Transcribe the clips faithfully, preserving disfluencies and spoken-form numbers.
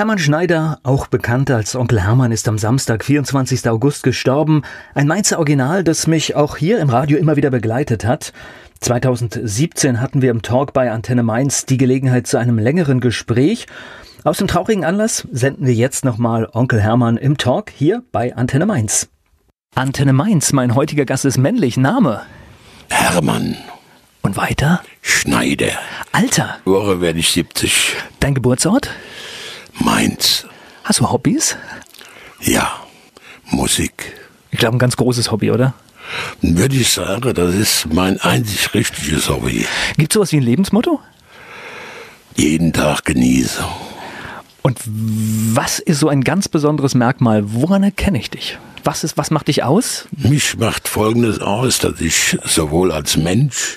Hermann Schneider, auch bekannt als Onkel Hermann, ist am Samstag, vierundzwanzigsten August gestorben. Ein Mainzer Original, das mich auch hier im Radio immer wieder begleitet hat. zweitausendsiebzehn hatten wir im Talk bei Antenne Mainz die Gelegenheit zu einem längeren Gespräch. Aus dem traurigen Anlass senden wir jetzt nochmal Onkel Hermann im Talk hier bei Antenne Mainz. Antenne Mainz, mein heutiger Gast ist männlich. Name? Hermann. Und weiter? Schneider. Alter? Woche werde ich siebzig. Dein Geburtsort? Mainz. Hast du Hobbys? Ja, Musik. Ich glaube, ein ganz großes Hobby, oder? Würde ich sagen, das ist mein einzig richtiges Hobby. Gibt es sowas wie ein Lebensmotto? Jeden Tag genieße. Und was ist so ein ganz besonderes Merkmal? Woran erkenne ich dich? Was ist, was macht dich aus? Mich macht Folgendes aus, dass ich sowohl als Mensch,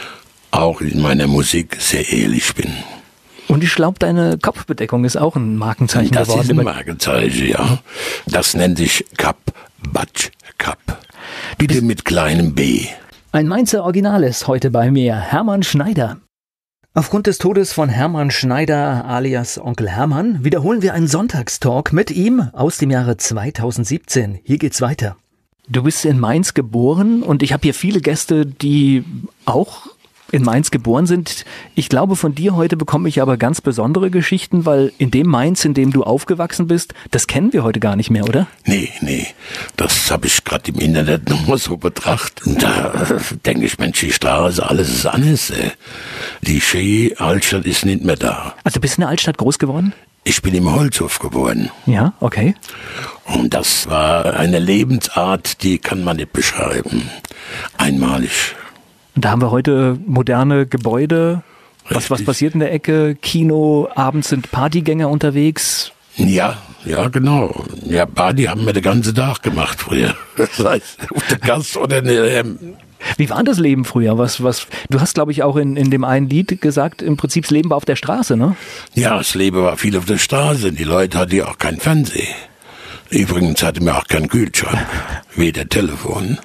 auch in meiner Musik sehr ehrlich bin. Und ich glaube, deine Kopfbedeckung ist auch ein Markenzeichen das geworden. Das ist ein Markenzeichen, ja. Das nennt sich Cap, Batsch, Cap. Bitte mit kleinem B. Ein Mainzer Original ist heute bei mir, Hermann Schneider. Aufgrund des Todes von Hermann Schneider alias Onkel Hermann wiederholen wir einen Sonntagstalk mit ihm aus dem Jahre zweitausendsiebzehn. Hier geht's weiter. Du bist in Mainz geboren und ich habe hier viele Gäste, die auch in Mainz geboren sind. Ich glaube, von dir heute bekomme ich aber ganz besondere Geschichten, weil in dem Mainz, in dem du aufgewachsen bist, das kennen wir heute gar nicht mehr, oder? Nee, nee. Das habe ich gerade im Internet nochmal so betrachtet. Und da äh, denke ich, Mensch, die Straße, alles ist anders. Äh. Die schöne Altstadt ist nicht mehr da. Also du bist in der Altstadt groß geworden? Ich bin im Holzhof geboren. Ja, okay. Und das war eine Lebensart, die kann man nicht beschreiben. Einmalig. Und da haben wir heute moderne Gebäude. Was, was passiert in der Ecke? Kino, abends sind Partygänger unterwegs. Ja, ja, genau. Ja, Party haben wir den ganzen Tag gemacht früher. Das heißt, auf der Gast oder in der, ähm Wie war das Leben früher? Was, was, du hast, glaube ich, auch in, in dem einen Lied gesagt, im Prinzip das Leben war auf der Straße, ne? Ja, das Leben war viel auf der Straße. Die Leute hatten ja auch kein Fernsehen. Übrigens hatten wir auch keinen Kühlschrank, weder Telefon.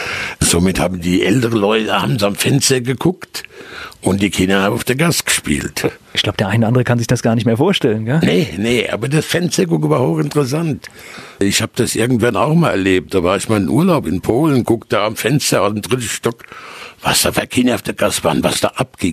Somit haben die älteren Leute abends am Fenster geguckt und die Kinder haben auf der Gas gespielt. Ich glaube, der eine oder andere kann sich das gar nicht mehr vorstellen, gell? Nee, nee, aber das Fenstergucken war hochinteressant. Ich habe das irgendwann auch mal erlebt. Da war ich mal in Urlaub in Polen, guckte am Fenster aus dem dritten Stock, was da für Kinder auf der Gas waren, was da abging.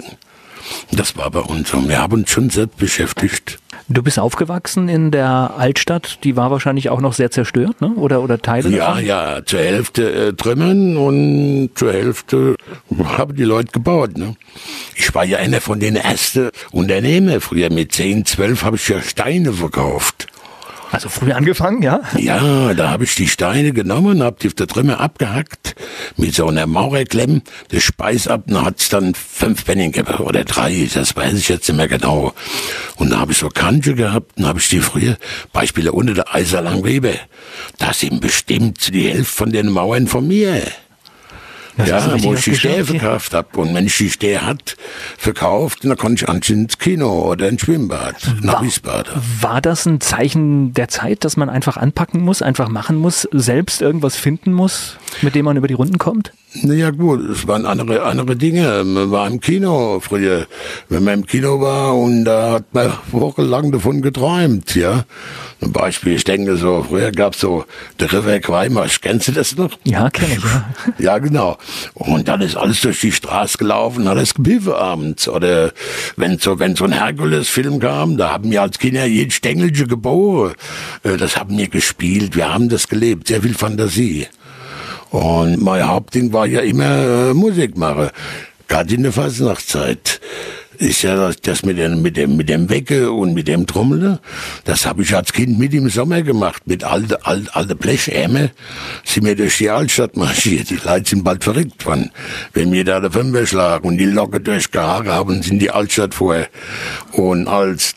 Das war bei uns so. Wir haben uns schon selbst beschäftigt. Du bist aufgewachsen in der Altstadt, die war wahrscheinlich auch noch sehr zerstört, ne? Oder, oder Teile Ja, davon? ja, zur Hälfte äh, Trümmern und zur Hälfte haben die Leute gebaut, ne? Ich war ja einer von den ersten Unternehmern. Früher mit zehn, zwölf habe ich ja Steine verkauft. Also früh angefangen, ja? Ja, da habe ich die Steine genommen, habe die auf der Trümmer abgehackt, mit so einer Maurerklemme, das Speis ab, und hat's dann fünf Pfennig gegeben, oder drei, das weiß ich jetzt nicht mehr genau. Und da habe ich so Kanten gehabt, und habe ich die früher, Beispiele unter der Eiserlang Weber, das sind bestimmt die Hälfte von den Mauern von mir. Das ja, wo ich die Stäbe verkauft habe. Und wenn ich die Stäbe hat, verkauft, dann konnte ich anschließend ins Kino oder ins Schwimmbad, nach Wiesbaden. War das ein Zeichen der Zeit, dass man einfach anpacken muss, einfach machen muss, selbst irgendwas finden muss, mit dem man über die Runden kommt? Naja gut, es waren andere, andere Dinge. Man war im Kino früher, wenn man im Kino war und da hat man wochenlang davon geträumt, ja. Zum Beispiel, ich denke so, früher gab's so der River Quaimarsch, kennst du das noch? Ja, kenne ich, ja. Ja, genau. Und dann ist alles durch die Straße gelaufen, alles gepiffen abends. Oder wenn so, wenn so ein Herkules-Film kam, da haben wir als Kinder jeden Stängelchen geboren. Das haben wir gespielt, wir haben das gelebt, sehr viel Fantasie. Und mein Hauptding war ja immer äh, Musik machen. Gerade in der Fasnachtszeit. Ist ja das, das mit dem, mit dem, mit dem Wecke und mit dem Trommeln. Das habe ich als Kind mit im Sommer gemacht. Mit alte, alte, alte Blechämme sind wir durch die Altstadt marschiert. Die Leute sind bald verrückt worden. Wenn wir da der Fünfer schlagen und die Locke durchgehauen haben, sind die Altstadt vorher. Und als,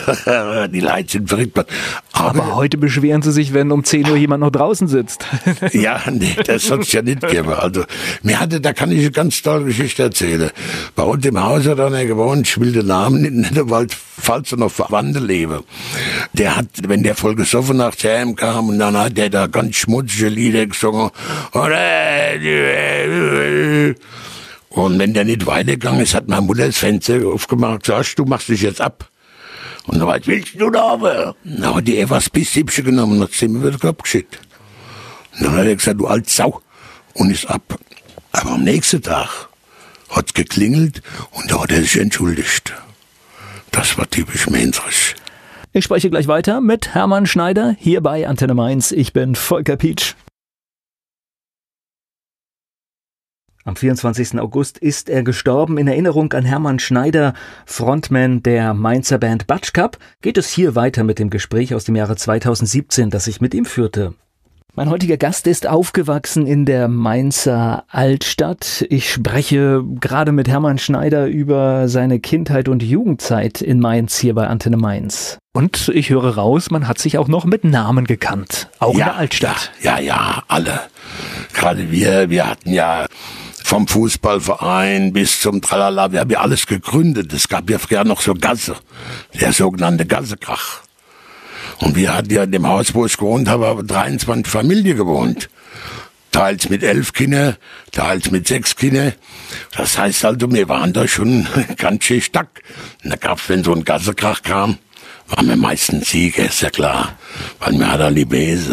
die Leute sind verrückt worden. Aber, Aber heute beschweren sie sich, wenn um zehn Uhr jemand noch draußen sitzt. Ja, nee, das soll es ja nicht geben. Also, mir hatte, da kann ich eine ganz tolle Geschichte erzählen. Bei uns im Haus hat einer gewohnt, ich will den Namen nicht nennen, weil falls er noch Verwandte lebe. Der hat, wenn der voll gesoffen nach Hause kam, und dann hat der da ganz schmutzige Lieder gesungen. Und wenn der nicht weitergegangen ist, hat meine Mutter das Fenster aufgemacht, sagst du, machst dich jetzt ab. Und so weit willst du da aber? Dann hat die Eva das Bisshübsche genommen und hat sie mir wieder abgeschickt. Und dann hat er gesagt, du alte Sau, und ist ab. Aber am nächsten Tag hat's geklingelt und da hat er sich entschuldigt. Das war typisch Mainzrich. Ich spreche gleich weiter mit Hermann Schneider hier bei Antenne Mainz. Ich bin Volker Pietsch. Am vierundzwanzigsten August ist er gestorben. In Erinnerung an Hermann Schneider, Frontman der Mainzer Band Batschkap, geht es hier weiter mit dem Gespräch aus dem Jahre zweitausendsiebzehn, das ich mit ihm führte. Mein heutiger Gast ist aufgewachsen in der Mainzer Altstadt. Ich spreche gerade mit Hermann Schneider über seine Kindheit und Jugendzeit in Mainz hier bei Antenne Mainz. Und ich höre raus, man hat sich auch noch mit Namen gekannt, auch ja, in der Altstadt. Ja, ja, ja, alle. Gerade wir, wir hatten ja vom Fußballverein bis zum Tralala, wir haben ja alles gegründet. Es gab ja früher noch so Gasse, der sogenannte Gassekrach. Und wir hatten ja in dem Haus, wo ich gewohnt habe, aber dreiundzwanzig Familien gewohnt. Teils mit elf Kindern, teils mit sechs Kindern. Das heißt also, wir waren da schon ganz schön stark. Und da gab's, wenn so ein Gassekrach kam, waren wir meistens Sieger, ist ja klar. Weil wir hatten alle Bese.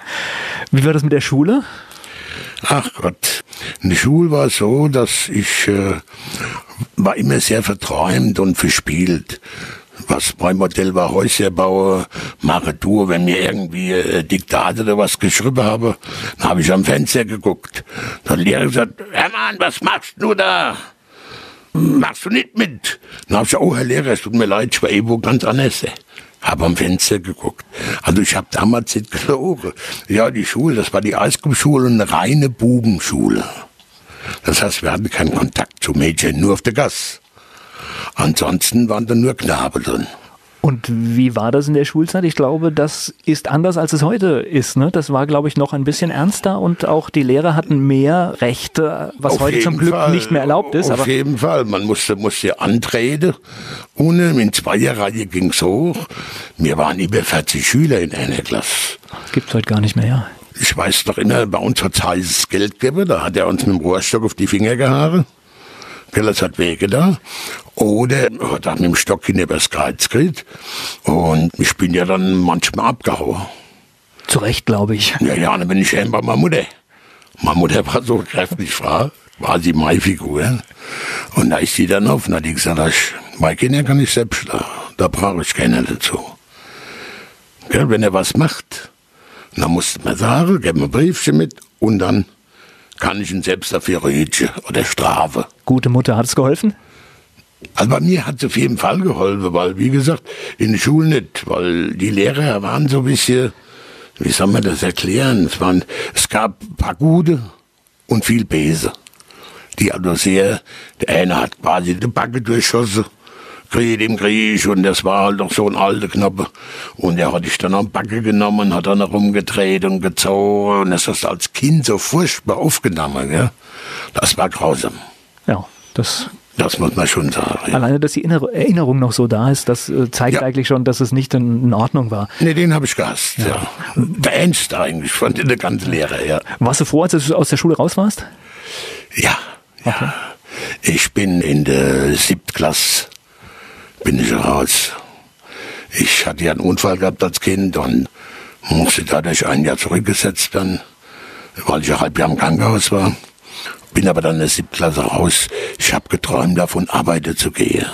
Wie war das mit der Schule? Ach Gott, in der Schule war es so, dass ich äh, war immer sehr verträumt und verspielt. Was mein Modell war, Häuser bauen, mache Tour, wenn mir irgendwie äh, Diktate oder was geschrieben habe, dann habe ich am Fenster geguckt. Dann hat der Lehrer gesagt, Hermann, was machst du da? Machst du nicht mit? Dann habe ich gesagt, oh Herr Lehrer, es tut mir leid, ich war irgendwo ganz anders. Habe am Fenster geguckt. Also ich habe damals nicht gelogen. Ja, die Schule, das war die Eiskuppschule und eine reine Bubenschule. Das heißt, wir hatten keinen Kontakt zu Mädchen, nur auf der Gasse. Ansonsten waren da nur Knaben drin. Und wie war das in der Schulzeit? Ich glaube, das ist anders, als es heute ist. Ne? Das war, glaube ich, noch ein bisschen ernster und auch die Lehrer hatten mehr Rechte, was auf heute zum Glück Fall, nicht mehr erlaubt ist. Auf aber jeden Fall. Man musste, musste antreten. Ohne, in Zweierreihe ging's hoch. Wir waren über vierzig Schüler in einer Klasse. Das gibt's heute gar nicht mehr, ja. Ich weiß noch immer, bei uns hat's heißes Geld gegeben. Da hat er uns mit dem Rohrstock auf die Finger gehauen. Das hat Wege da. Oder hat er mit dem Stock hinter das Kreuz gekriegt. Und ich bin ja dann manchmal abgehauen. Zu Recht, glaube ich. Ja, ja, dann bin ich heim bei meiner Mutter. Meine Mutter war so kräftig, Frau, war sie meine Figur. Und da ist sie dann auf und hat die gesagt, ich, meine Kinder kann ich selbst schlagen. Da brauche ich keiner dazu. Ja, wenn er was macht, dann musste man sagen, gib mir ein Briefchen mit und dann kann ich ihn selbst dafür rügen oder strafe. Gute Mutter, hat es geholfen? Also bei mir hat es auf jeden Fall geholfen, weil, wie gesagt, in der Schule nicht, weil die Lehrer waren so ein bisschen, wie soll man das erklären, es, waren, es gab ein paar gute und viel Böse. Die also sehr, der eine hat quasi die Backe durchschossen, Krieg im Krieg, und das war halt noch so ein alter Knappe. Und der hat ich dann am Backe genommen, hat dann rumgedreht und gezogen, und das hast du als Kind so furchtbar aufgenommen, gell? Das war grausam. Ja, das... Das muss man schon sagen. Ja. Alleine, dass die Erinnerung noch so da ist, das zeigt ja eigentlich schon, dass es nicht in, in Ordnung war. Nee, den habe ich gehasst, ja. ja. Der Ernst eigentlich, von der ganzen Lehrer, ja. Warst du froh, als du aus der Schule raus warst? Ja, ja. Okay. Ich bin in der siebten Klasse, bin ich raus. Ich hatte ja einen Unfall gehabt als Kind und musste dadurch ein Jahr zurückgesetzt werden, weil ich ein halb Jahr im Krankenhaus war. Bin aber dann in der siebten Klasse raus. Ich habe geträumt davon, arbeiten zu gehen.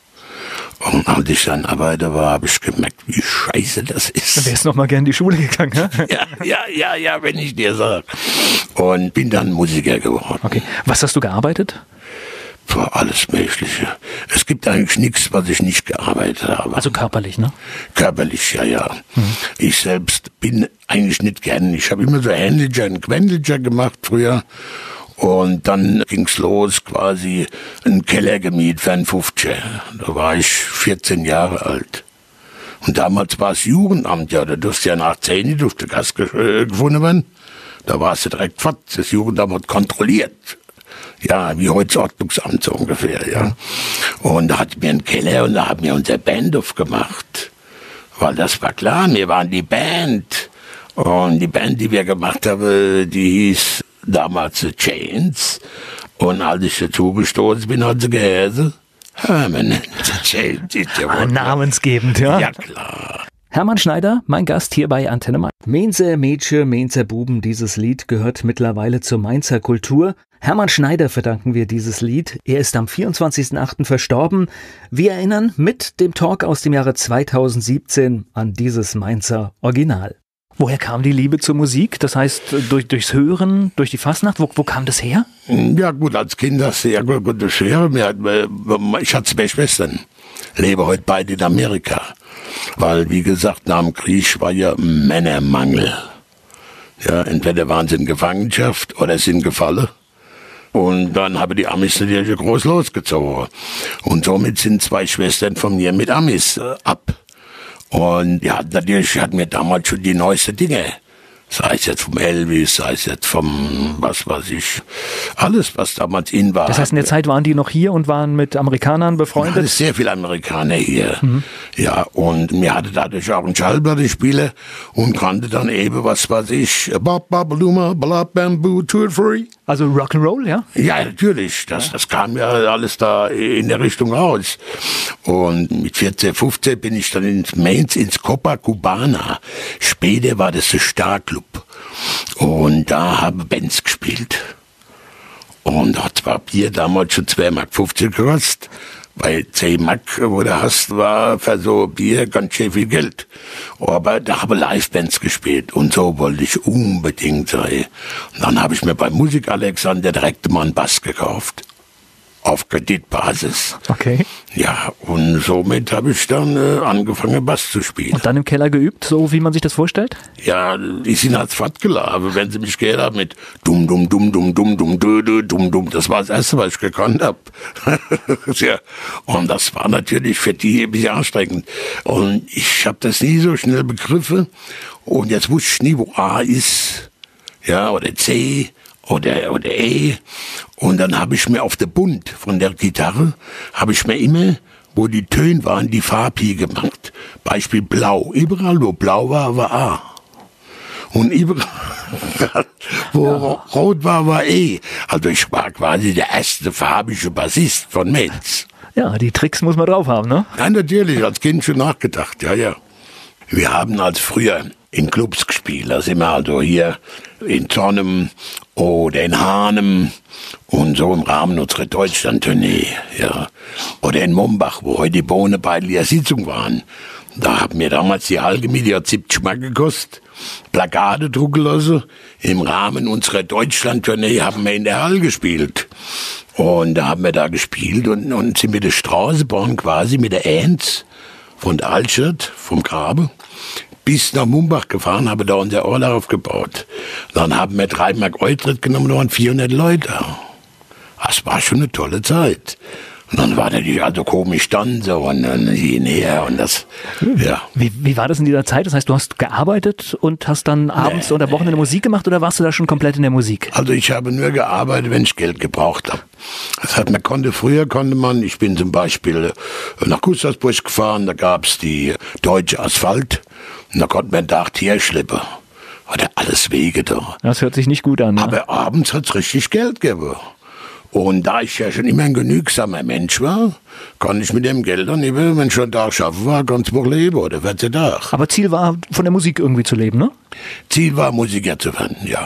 Und als ich dann arbeiter war, habe ich gemerkt, wie scheiße das ist. Dann wärst du noch mal gerne in die Schule gegangen, ne? Ja, ja, ja, ja, wenn ich dir sage. Und bin dann Musiker geworden. Okay. Was hast du gearbeitet? Für alles Mögliche. Es gibt eigentlich nichts, was ich nicht gearbeitet habe. Also körperlich, ne? Körperlich, ja, ja. Mhm. Ich selbst bin eigentlich nicht gern. Ich habe immer so Händlicher und Quendlicher gemacht früher. Und dann ging's los, quasi einen Keller gemietet für einen fünfziger. Da war ich vierzehn Jahre alt. Und damals war es Jugendamt, ja, da durfte ja nach zehn nicht auf der Gas äh, gefunden werden. Da warst du direkt fort. Das Jugendamt hat kontrolliert. Ja, wie heute das Ordnungsamt so ungefähr, ja. Und da hatten wir einen Keller und da haben wir unsere Band aufgemacht. Weil das war klar, wir waren die Band. Und die Band, die wir gemacht haben, die hieß damals The Chains. Und als ich dazu gestoßen bin, hat sie geheißen Hermann. erzählt. Ist ja ah, namensgebend, ja. Ja, klar. Hermann Schneider, mein Gast hier bei Antenne Mainz. Mainzer Mädchen, Mainzer Buben, dieses Lied gehört mittlerweile zur Mainzer Kultur. Hermann Schneider verdanken wir dieses Lied. Er ist am vierundzwanzigsten achten verstorben. Wir erinnern mit dem Talk aus dem Jahre zweitausendsiebzehn an dieses Mainzer Original. Woher kam die Liebe zur Musik? Das heißt, durch, durchs Hören, durch die Fastnacht? Wo, wo kam das her? Ja gut, als Kind hast du ja gut, gut das Hören. Ich hatte zwei Schwestern, lebe heute beide in Amerika. Weil, wie gesagt, nach dem Krieg war ja Männermangel. Ja, entweder waren sie in Gefangenschaft oder sind gefallen. Und dann haben die Amis natürlich groß losgezogen. Und somit sind zwei Schwestern von mir mit Amis äh, ab. Und ja, natürlich hatten wir damals schon die neuesten Dinge. Sei es jetzt vom Elvis, sei es jetzt vom, was weiß ich, alles, was damals in war. Das heißt, in der Zeit waren die noch hier und waren mit Amerikanern befreundet? Ja, es sehr viele Amerikaner hier. Mhm. Ja, und mir hatte dadurch auch einen Schallplattenspieler und kannte dann eben, was weiß ich, Bob Babaluma, Blab Bamboo, Tour Free. Also Rock'n'Roll, ja? Ja, natürlich. Das, ja. das kam ja alles da in der Richtung raus. Und mit vierzehn, fünfzehn bin ich dann ins Mainz, ins Copacabana. Später war das der Starclub. Und da haben Bands gespielt. Und da hat zwar Bier damals schon zwei Mark fünfzig gekostet. Bei zehn Mark, wo du hast, war für so Bier ganz schön viel Geld. Aber da habe Livebands gespielt und so wollte ich unbedingt sein. Und dann habe ich mir bei Musik Alexander direkt mal einen Bass gekauft. Auf Kreditbasis. Okay. Ja, und somit habe ich dann äh, angefangen, Bass zu spielen. Und dann im Keller geübt, so wie man sich das vorstellt? Ja, ich sind als Fattgelabe, wenn sie mich gehört haben mit dumm, dumm, dumm, dumm, dumm, dumm, dö, dö, dumm, dumm. Das war das Erste, was ich gekonnt habe. Ja, und das war natürlich für die ein bisschen anstrengend. Und ich habe das nie so schnell begriffen. Und jetzt wusste ich nie, wo A ist, ja, oder C. Oder, oder E. Und dann habe ich mir auf der Bund von der Gitarre, habe ich mir immer, wo die Töne waren, die Farbe gemacht. Beispiel Blau. Überall, wo Blau war, war A. Und überall, wo ja. Rot war, war E. Also ich war quasi der erste farbige Bassist von Mainz. Ja, die Tricks muss man drauf haben, ne? Ja, natürlich, als Kind schon nachgedacht, ja, ja. Wir haben als früher in Clubs gespielt. Da sind wir also hier in Zornem oder in Hanem und so im Rahmen unserer Deutschland-Tournee, ja. Oder in Mombach, wo heute die Bohne bei der Sitzung waren. Da haben wir damals die Allgemie, die hat siebzig Mark gekostet, Plakate drucken lassen. Im Rahmen unserer Deutschland-Tournee haben wir in der Halle gespielt. Und da haben wir da gespielt und, und sind mit der Straßenbahn quasi mit der Enz von der Altstadt, vom Grabe, bis nach Mumbach gefahren, habe da unser Orla aufgebaut. Dann haben wir drei Mark Eintritt genommen, da waren vierhundert Leute. Das war schon eine tolle Zeit. Und dann war natürlich also komisch dann so und dann hinher und das, ja. Wie, wie war das in dieser Zeit? Das heißt, du hast gearbeitet und hast dann abends nee, oder Wochenende nee. Musik gemacht oder warst du da schon komplett in der Musik? Also ich habe nur gearbeitet, wenn ich Geld gebraucht habe. Das hat man konnte, früher konnte man, ich bin zum Beispiel nach Gustavsburg gefahren, da gab's die Deutsche Asphalt und da konnte man einen Tag Tier schleppen. Oder alles Wege da. Das hört sich nicht gut an. Ne? Aber abends hat's richtig Geld gegeben. Und da ich ja schon immer ein genügsamer Mensch war, kann ich mit dem Geld dann eben, wenn ich schon da schaffen war, ganz Woche leben oder vierzehn Tage. Aber Ziel war, von der Musik irgendwie zu leben, ne? Ziel war, Musiker zu werden, ja.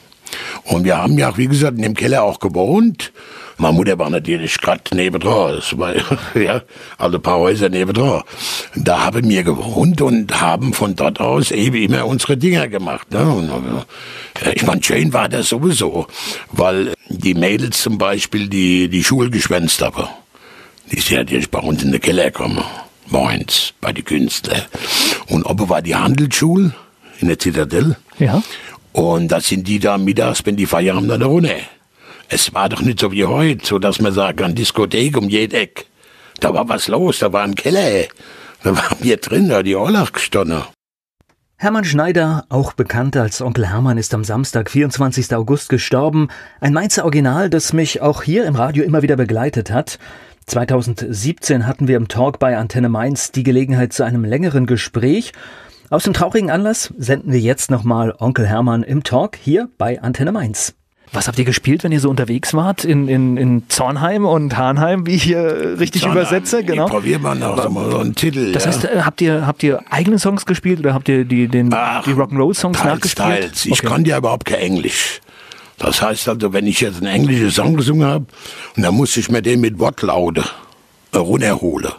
Und wir haben ja auch, wie gesagt, in dem Keller auch gewohnt. Meine Mutter war natürlich gerade nebendran, das war, ja, also ein paar Häuser nebendran. Da haben wir gewohnt und haben von dort aus eben immer unsere Dinger gemacht. Ne? Und, ich meine, schön war das sowieso, weil die Mädels zum Beispiel, die die Schule geschwänzt haben, die sind natürlich bei uns in den Keller gekommen, Mainz, bei den Künstlern. Und oben war die Handelsschule in der Zitadelle. Ja. Und da sind die da mittags, wenn die Feier haben, dann runter. Es war doch nicht so wie heute, so dass man sagen kann, Diskothek um jede Ecke. Da war was los, da war ein Keller. Da waren wir drin, da die Ollach gestanden. Hermann Schneider, auch bekannt als Onkel Hermann, ist am Samstag, vierundzwanzigsten August gestorben. Ein Mainzer Original, das mich auch hier im Radio immer wieder begleitet hat. zweitausendsiebzehn hatten wir im Talk bei Antenne Mainz die Gelegenheit zu einem längeren Gespräch. Aus dem traurigen Anlass senden wir jetzt nochmal Onkel Hermann im Talk hier bei Antenne Mainz. Was habt ihr gespielt, wenn ihr so unterwegs wart? In, in, in Zornheim und Hahnheim, wie ich hier richtig Zornheim, übersetze? Genau. Probieren wir noch so, so einen Titel. Das ja. heißt, habt ihr, habt ihr eigene Songs gespielt oder habt ihr die, den, Ach, die Rock'n'Roll-Songs teils, nachgespielt? Teils. Ich okay. konnte ja überhaupt kein Englisch. Das heißt also, wenn ich jetzt einen englischen Song gesungen habe, und dann musste ich mir den mit Wortlaute runterholen.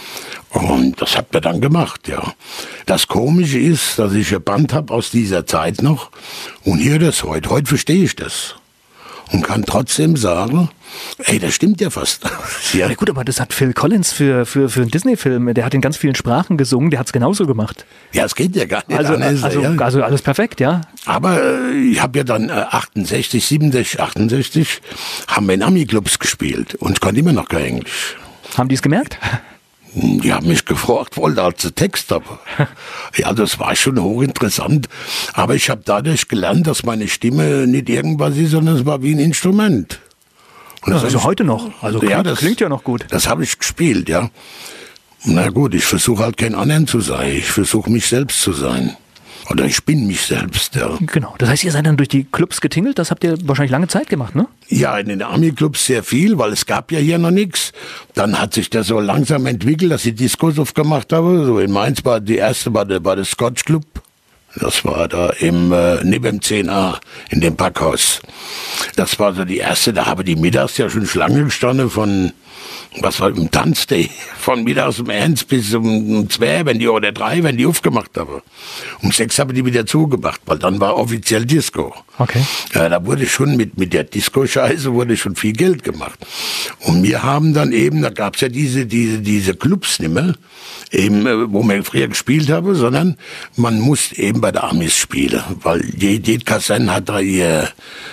Und das hat mir dann gemacht, ja. Das Komische ist, dass ich ein Band habe aus dieser Zeit noch und hier das heute. Heute verstehe ich das. Und kann trotzdem sagen, ey, das stimmt ja fast. Ja. Ja gut, aber das hat Phil Collins für, für, für einen Disney-Film, der hat in ganz vielen Sprachen gesungen, der hat es genauso gemacht. Ja, es geht ja gar nicht also, anders. Also, ja. also alles perfekt, ja. Aber äh, ich habe ja dann äh, achtundsechzig, siebenundsechzig, achtundsechzig haben wir in Ami-Clubs gespielt und ich konnte immer noch kein Englisch. Haben die es gemerkt? Die haben mich gefragt, wollte als ich Text habe. Ja, das war schon hochinteressant. Aber ich habe dadurch gelernt, dass meine Stimme nicht irgendwas ist, sondern es war wie ein Instrument. Und Ja, das also ich, heute noch. Also klingt, ja, das, klingt ja noch gut. Das habe ich gespielt, ja. Na gut, ich versuche halt kein anderen zu sein. Ich versuche mich selbst zu sein. Oder ich bin mich selbst, ja. Genau. Das heißt, ihr seid dann durch die Clubs getingelt? Das habt ihr wahrscheinlich lange Zeit gemacht, ne? Ja, in den Army-Clubs sehr viel, weil es gab ja hier noch nichts. Dann hat sich das so langsam entwickelt, dass ich Discos aufgemacht habe. So in Mainz war die erste, war der, war der Scotch Club. Das war da im, äh, neben dem zehn a, in dem Packhaus. Das war so die erste, da habe die mittags ja schon Schlange gestanden von, was war im Tanzday, von mittags um eins bis um, um zwei, wenn die, oder drei, wenn die aufgemacht haben. Um sechs haben die wieder zugemacht, weil dann war offiziell Disco. Okay. Ja, da wurde schon mit, mit der Disco-Scheiße wurde schon viel Geld gemacht. Und wir haben dann eben, da gab's ja diese, diese, diese Clubs nicht mehr, eben, wo wir früher gespielt haben, sondern man muss eben bei der Amis spielen, weil jede Kaserne hat da ihr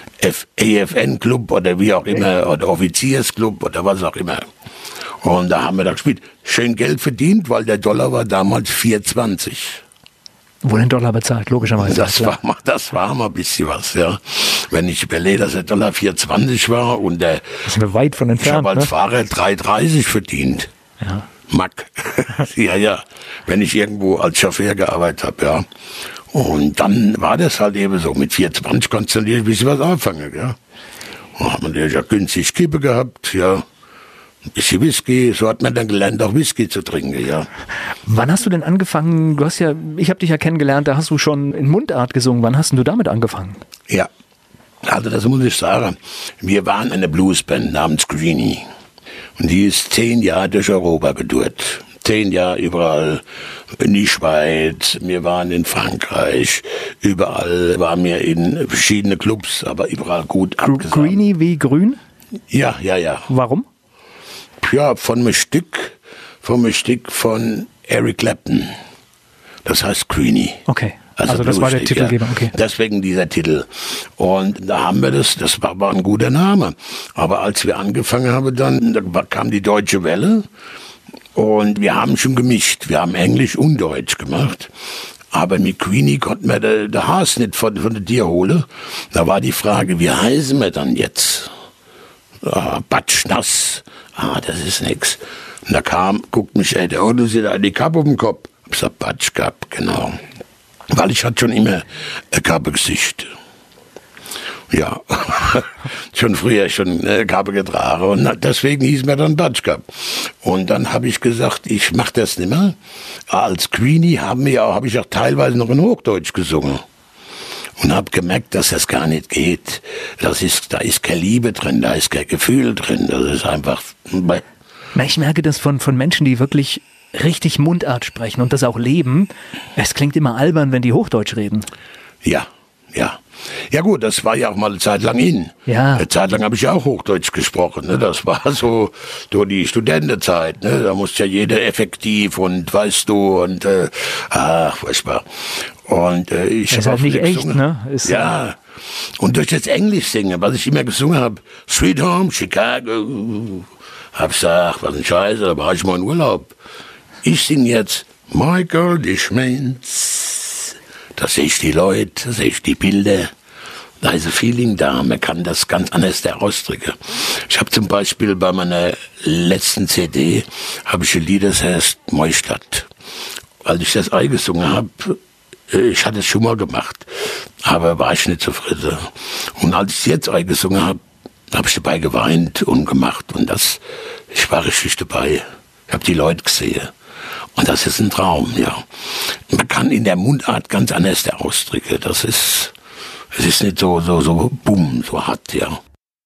A F N-Club oder wie auch immer, oder Offiziersclub oder was auch immer. Und da haben wir da gespielt. Schön Geld verdient, weil der Dollar war damals vier zwanzig. Wurde in Dollar bezahlt, logischerweise. Das war mal, das war mal ein bisschen was, ja. Wenn ich überlege, dass der Dollar vier zwanzig war und der, das sind wir weit von entfernt. Ich habe als ne? Fahrer drei dreißig verdient. Ja. Mack. Ja, ja. Wenn ich irgendwo als Chauffeur gearbeitet habe, ja. Und dann war das halt eben so. Mit vier zwanzig konntest du natürlich ein bisschen was anfangen, ja. Und hat man natürlich auch günstig Kippe gehabt, ja. Ein bisschen Whisky, so hat man dann gelernt, auch Whisky zu trinken, ja. Wann hast du denn angefangen? Du hast ja, ich habe dich ja kennengelernt, da hast du schon in Mundart gesungen. Wann hast denn du damit angefangen? Ja, also das muss ich sagen. Wir waren eine Bluesband namens Greenie. Und die ist zehn Jahre durch Europa gedurrt. Zehn Jahre überall in die Schweiz, wir waren in Frankreich, überall waren wir in verschiedene Clubs, aber überall gut abgesagt. Greenie wie grün? Ja, ja, ja. Warum? Ja, von einem Stück, von einem Stück von Eric Clapton. Das heißt Greenie. Okay. Also, also das war der Titelgeber, okay. Deswegen dieser Titel. Und da haben wir das, das war, war ein guter Name. Aber als wir angefangen haben, dann da kam die Deutsche Welle und wir haben schon gemischt. Wir haben Englisch und Deutsch gemacht. Aber mit Greenie konnten wir den de Haas nicht von, von der Tier holen. Da war die Frage, wie heißen wir dann jetzt? Ah, Batsch, nass. Ah, das ist nix. Und da kam, guckt mich, ey, der Otto sieht eine Kappe auf dem Kopf. Ich hab gesagt, Batsch gehabt, genau. Weil ich hatte schon immer ein Kappe-Gesicht. Ja, schon früher schon eine Kappe getragen und deswegen hieß mir dann Batsch gehabt. Und dann habe ich gesagt, ich mache das nicht mehr. Als Greenie haben wir auch, habe ich auch teilweise noch in Hochdeutsch gesungen. Und habe gemerkt, dass das gar nicht geht. Das ist, da ist keine Liebe drin, da ist kein Gefühl drin. Das ist einfach. Ich merke das von, von Menschen, die wirklich richtig Mundart sprechen und das auch leben. Es klingt immer albern, wenn die Hochdeutsch reden. Ja, ja. Ja gut, das war ja auch mal eine Zeit lang in. Ja. Eine Zeit lang habe ich ja auch Hochdeutsch gesprochen. Ne? Das war so, so die Studentenzeit. Ne? Da musste ja jeder effektiv und weißt du und äh, ach, furchtbar. Und äh, ich das ist halt nicht echt, ne? Ist ja. Und durch das Englisch singen, was ich immer gesungen habe, Sweet Home, Chicago, hab gesagt, was ein Scheiße, da war ich mal in Urlaub. Ich singe jetzt Michael Dischmens. Da sehe ich die Leute, da sehe ich die Bilder. Da ist ein Feeling da, man kann das ganz anders ausdrücken. Ich habe zum Beispiel bei meiner letzten C D, habe ich ein Lied, das heißt Neustadt. Als ich das eingesungen habe, Ich hatte es schon mal gemacht, aber war ich nicht zufrieden. Und als ich jetzt eingesungen habe, habe ich dabei geweint und gemacht. Und das, ich war richtig dabei. Ich habe die Leute gesehen. Und das ist ein Traum, ja. Man kann in der Mundart ganz anders ausdrücken. Das ist, es ist nicht so, so, so bumm, so hart, ja.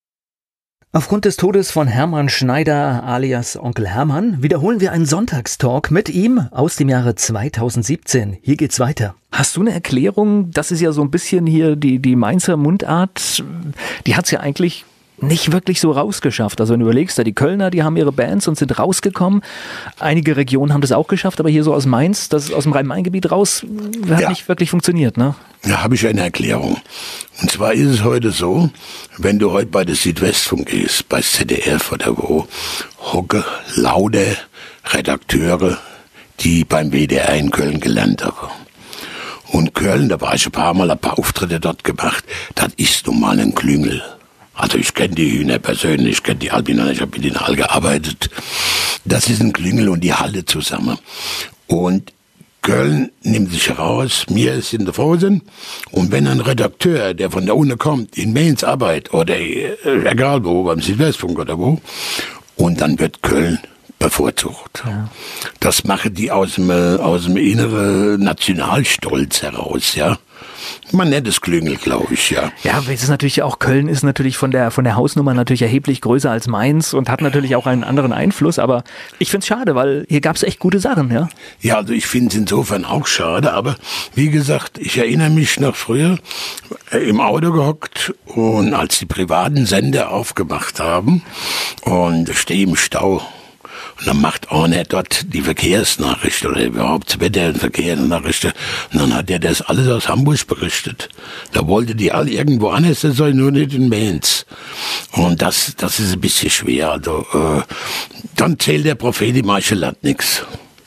Aufgrund des Todes von Hermann Schneider alias Onkel Hermann wiederholen wir einen Sonntagstalk mit ihm aus dem Jahre zweitausendsiebzehn. Hier geht's weiter. Hast du eine Erklärung? Das ist ja so ein bisschen hier die, die Mainzer Mundart. Die hat's ja eigentlich nicht wirklich so rausgeschafft. Also wenn du überlegst, da die Kölner, die haben ihre Bands und sind rausgekommen. Einige Regionen haben das auch geschafft, aber hier so aus Mainz, das aus dem Rhein-Main-Gebiet raus, hat ja nicht wirklich funktioniert, ne? Da habe ich eine Erklärung. Und zwar ist es heute so, wenn du heute bei der Südwestfunk gehst, bei Z D F oder wo, hocke laute Redakteure, die beim W D R in Köln gelernt haben. Und Köln, da war ich ein paar Mal, ein paar Auftritte dort gemacht, das ist nun mal ein Klüngel. Also ich kenne die Hühner persönlich, ich kenne die Albiner, ich habe mit denen all gearbeitet. Das ist ein Klüngel und die halten zusammen. Und Köln nimmt sich heraus, mir ist in der Frozen. Und wenn ein Redakteur, der von der Uni kommt, in Mainz arbeitet, oder äh, egal wo, beim Südwestfunk oder wo, und dann wird Köln bevorzugt. Ja. Das machen die aus dem, aus dem inneren Nationalstolz heraus, ja. Man nennt es Klüngel, glaube ich, ja. Ja, es ist natürlich auch, Köln ist natürlich von der, von der Hausnummer natürlich erheblich größer als Mainz und hat natürlich auch einen anderen Einfluss, aber ich finde es schade, weil hier gab es echt gute Sachen, ja. Ja, also ich finde es insofern auch schade, aber wie gesagt, ich erinnere mich noch früher im Auto gehockt und als die privaten Sender aufgemacht haben und stehe im Stau. Und dann macht einer dort die Verkehrsnachricht oder überhaupt das Wetter- und Verkehrsnachrichten. Und dann hat er das alles aus Hamburg berichtet. Da wollte die alle irgendwo anders sein, nur nicht in Mainz. Und das, das ist ein bisschen schwer. Also, äh, dann zählt der Prophet im eigenen Land nichts.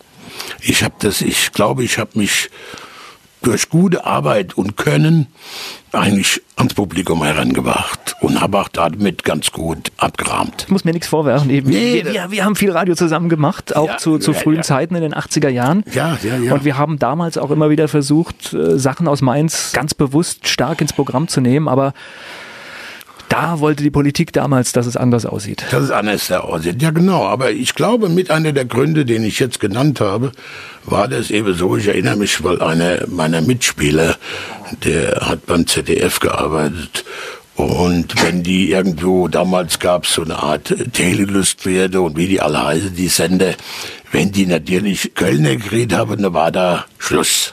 Ich habe das, ich glaube, ich habe mich durch gute Arbeit und Können eigentlich ans Publikum herangebracht und habe auch damit ganz gut abgerahmt. Ich muss mir nichts vorwerfen. Wir, nee, wir, wir haben viel Radio zusammen gemacht, auch ja, zu, zu frühen ja, ja. Zeiten in den achtziger Jahren. Ja, ja, ja. Und wir haben damals auch immer wieder versucht, Sachen aus Mainz ganz bewusst stark ins Programm zu nehmen, aber da wollte die Politik damals, dass es anders aussieht. Dass es anders aussieht, ja genau. Aber ich glaube, mit einer der Gründe, den ich jetzt genannt habe, war das eben so. Ich erinnere mich, weil einer meiner Mitspieler, der hat beim Z D F gearbeitet. Und wenn die irgendwo, damals gab es so eine Art Telelustpferde und wie die alle heißen, die Sender, wenn die natürlich Kölner geredet haben, dann war da Schluss.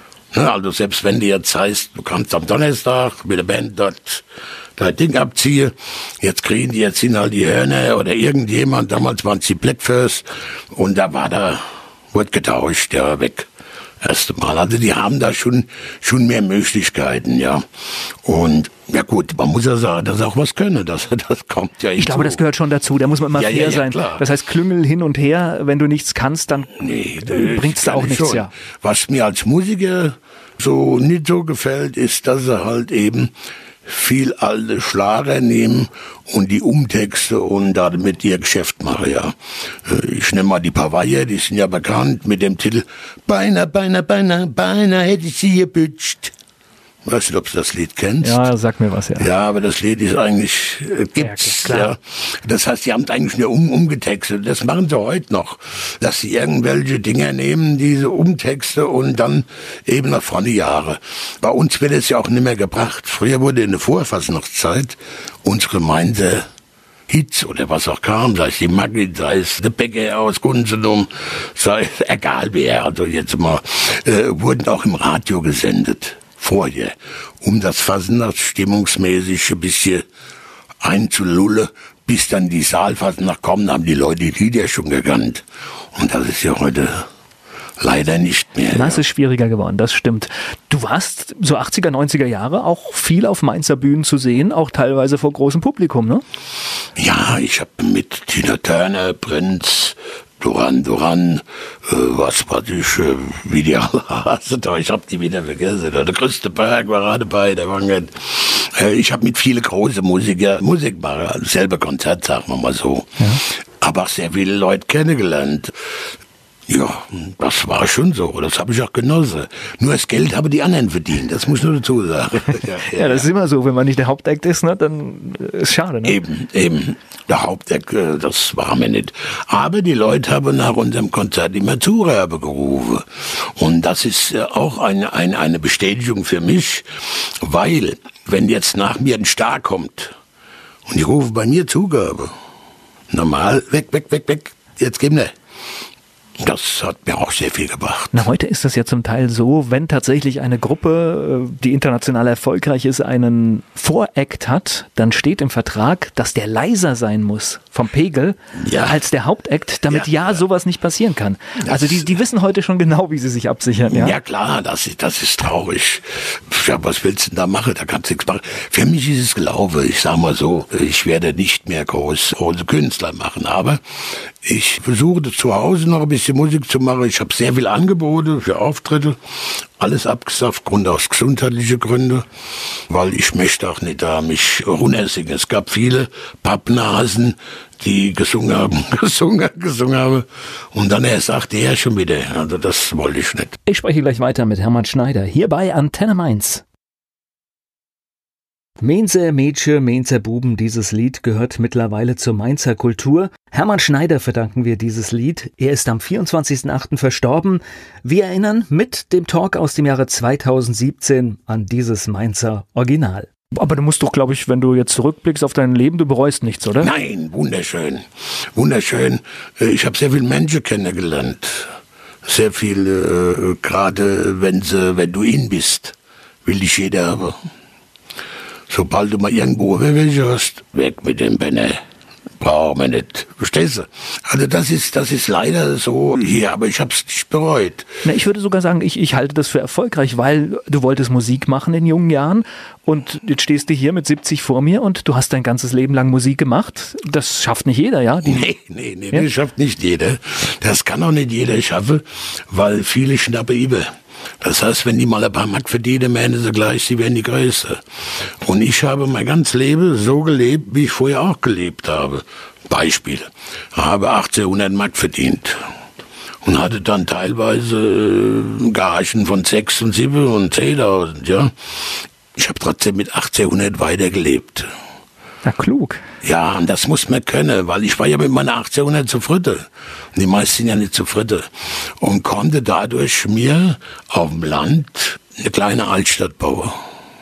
Also selbst wenn du jetzt heißt, du kannst am Donnerstag mit der Band dort dein Ding abziehen, jetzt kriegen die, jetzt sind halt die Hörner oder irgendjemand, damals waren es die Blackfurs und da war da, wurde getauscht, ja, weg. Erste Mal. Also die haben da schon, schon mehr Möglichkeiten, ja. Und, ja gut, man muss ja sagen, dass auch was können, das, das kommt ja Ich glaube, so. Das gehört schon dazu, da muss man immer ja, fair ja, ja, sein. Klar. Das heißt, Klüngel hin und her, wenn du nichts kannst, dann nee, bringt's da auch nichts, schon. Ja. Was mir als Musiker so nicht so gefällt, ist, dass er halt eben viel alte Schlager nehmen und die Umtexte und damit ihr Geschäft machen, ja. Ich nehme mal die Paveier, die sind ja bekannt mit dem Titel Beinahe, beinahe, beinahe, beinahe hätte ich sie gebütscht. Weißt du, ob du das Lied kennst? Ja, sag mir was, ja. Ja, aber das Lied ist eigentlich, äh, gibt's, ja, ja. Das heißt, die haben es eigentlich nur um, umgetextet. Das machen sie heute noch. Dass sie irgendwelche Dinger nehmen, diese Umtexte und dann eben nach vorne Jahre. Bei uns wird es ja auch nicht mehr gebracht. Früher wurde in der Vorfasnachtszeit unsere Gemeinde Hits oder was auch kam, sei es die Maggi, sei es der Bäcker aus Gunzenum, sei es egal wer, also jetzt mal, äh, wurden auch im Radio gesendet. Vorher, um das Fasnacht stimmungsmäßig ein bisschen einzulullen, bis dann die Saalfasnacht kommen, haben die Leute die Lieder schon gekannt. Und das ist ja heute leider nicht mehr. Das ist schwieriger geworden, das stimmt. Du warst so achtziger, neunziger Jahre auch viel auf Mainzer Bühnen zu sehen, auch teilweise vor großem Publikum, ne? Ja, ich habe mit Tina Turner, Prinz, Duran Duran, äh, was war ich, äh, wie die alle heißen, ich hab die wieder vergessen. Der größte Berg war gerade bei, der war nicht. Äh, ich habe mit vielen großen Musiker Musik gemacht, selber Konzert, sagen wir mal so. Ja. Aber auch sehr viele Leute kennengelernt. Ja, das war schon so. Das habe ich auch genossen. Nur das Geld haben die anderen verdient. Das muss ich nur dazu sagen. Ja, ja, ja, das ist immer so. Wenn man nicht der Hauptact ist, ne, dann ist schade. Ne? Eben, eben. Der Hauptact, das war mir nicht. Aber die Leute haben nach unserem Konzert immer Zuhörer gerufen. Und das ist auch eine, eine, eine Bestätigung für mich, weil, wenn jetzt nach mir ein Star kommt und die rufen bei mir Zugabe, normal, weg, weg, weg, weg, jetzt geben wir. Das hat mir auch sehr viel gebracht. Na, heute ist das ja zum Teil so, wenn tatsächlich eine Gruppe, die international erfolgreich ist, einen Voract hat, dann steht im Vertrag, dass der leiser sein muss vom Pegel ja. als der Hauptact, damit ja, ja sowas nicht passieren kann. Das also die, die wissen heute schon genau, wie sie sich absichern. Ja, ja klar, das ist, das ist traurig. Ja, was willst du denn da machen? Da kannst du nichts machen. Für mich ist es Glaube. Ich sag mal so, ich werde nicht mehr groß, große Künstler machen, aber ich versuche zu Hause noch ein bisschen Musik zu machen. Ich habe sehr viele Angebote für Auftritte. Alles abgesagt, Grund aus gesundheitlichen Gründen. Weil ich möchte auch nicht da mich runtersingen. Es gab viele Pappnasen, die gesungen haben, gesungen, gesungen haben. Und dann erst sagte er schon wieder. Also das wollte ich nicht. Ich spreche gleich weiter mit Hermann Schneider. Hier bei Antenne Mainz. Mainzer Mädchen, Mainzer Buben, dieses Lied gehört mittlerweile zur Mainzer Kultur. Hermann Schneider verdanken wir dieses Lied. Er ist am vierundzwanzigsten achten verstorben. Wir erinnern mit dem Talk aus dem Jahre zweitausendsiebzehn an dieses Mainzer Original. Aber du musst doch, glaube ich, wenn du jetzt zurückblickst auf dein Leben, du bereust nichts, oder? Nein, wunderschön. Wunderschön. Ich habe sehr viele Menschen kennengelernt. Sehr viele, äh, gerade wenn sie, wenn du ihn bist, will dich jeder haben. Sobald du mal irgendwo welche hast, weg mit dem Benner. Brauchen wir nicht. Verstehst du? Also das ist, das ist leider so hier, aber ich hab's nicht bereut. Na, ich würde sogar sagen, ich, ich halte das für erfolgreich, weil du wolltest Musik machen in jungen Jahren und jetzt stehst du hier mit siebzig vor mir und du hast dein ganzes Leben lang Musik gemacht. Das schafft nicht jeder, ja? Die, nee, nee, nee, ja? Das schafft nicht jeder. Das kann auch nicht jeder schaffen, weil viele schnappen über. Das heißt, wenn die mal ein paar Mark verdienen, meinen sie gleich, sie wären die Größte. Und ich habe mein ganzes Leben so gelebt, wie ich vorher auch gelebt habe. Beispiel. Ich habe achtzehnhundert Mark verdient. Und hatte dann teilweise äh, Gagen von sechs und sieben und zehntausend, ja. Ich habe trotzdem mit achtzehnhundert weitergelebt. Na, klug. Ja, und das muss man können, weil ich war ja mit meiner achtzehnhundert zufrieden. Und die meisten sind ja nicht zufrieden. Und konnte dadurch mir auf dem Land eine kleine Altstadt bauen.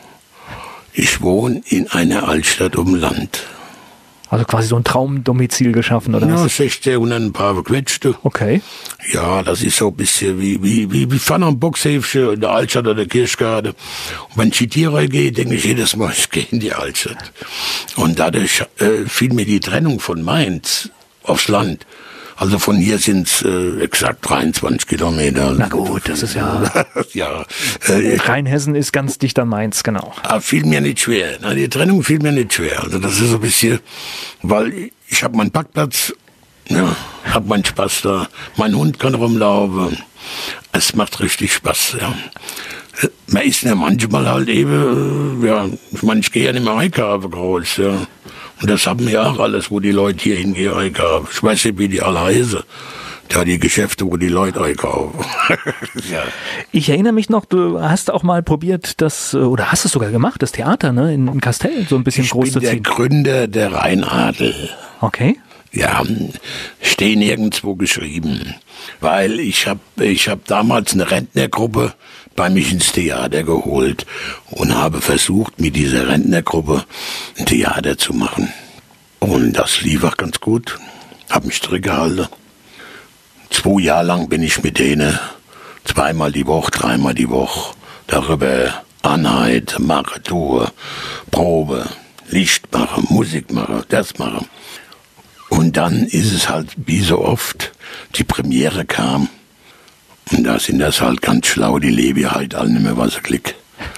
Ich wohne in einer Altstadt auf dem Land. Also quasi so ein Traumdomizil geschaffen, oder ja, was? Ja, sechzehnhundert, ein paar verquetschte. Okay. Ja, das ist so ein bisschen wie, wie, wie, wie Pfanne am Boxhäfchen in der Altstadt oder der Kirchgarten. Und wenn ich in die Tiere gehe, denke ich jedes Mal, ich gehe in die Altstadt. Und dadurch äh, fiel mir die Trennung von Mainz aufs Land. Also von hier sind's äh, exakt dreiundzwanzig Kilometer. Na gut, das ist ja... ja. Äh, Rheinhessen ist ganz dicht an Mainz, genau. Aber fiel mir nicht schwer. Na, die Trennung fiel mir nicht schwer. Also das ist so ein bisschen, weil ich habe meinen Parkplatz, ja, habe meinen Spaß da. Mein Hund kann rumlaufen. Es macht richtig Spaß, ja. Man ist ja manchmal halt eben, ja, ich meine, ich gehe ja nicht mehr einkaufen groß, ja. Und das haben wir auch alles, wo die Leute hier hingehen einkaufen. Ich weiß nicht, wie die alle heißen. Ja, die Geschäfte, wo die Leute einkaufen. Ja. Ich erinnere mich noch, du hast auch mal probiert, das, oder hast es sogar gemacht, das Theater, ne, in, in Kastell so ein bisschen ich groß zu ziehen. Ich bin der Gründer der Rheinadel. Okay. Ja, steht nirgendwo geschrieben. Weil ich hab, ich hab damals eine Rentnergruppe bei mich ins Theater geholt und habe versucht, mit dieser Rentnergruppe ein Theater zu machen. Und das lief auch ganz gut. Hab mich zurückgehalten. Zwei Jahre lang bin ich mit denen zweimal die Woche, dreimal die Woche darüber Anheit, mache, tue, Probe, Licht mache, Musik mache, das mache. Und dann ist es halt, wie so oft, die Premiere kam. Und da sind das halt ganz schlau, die leben halt alle nicht mehr, was sie klick.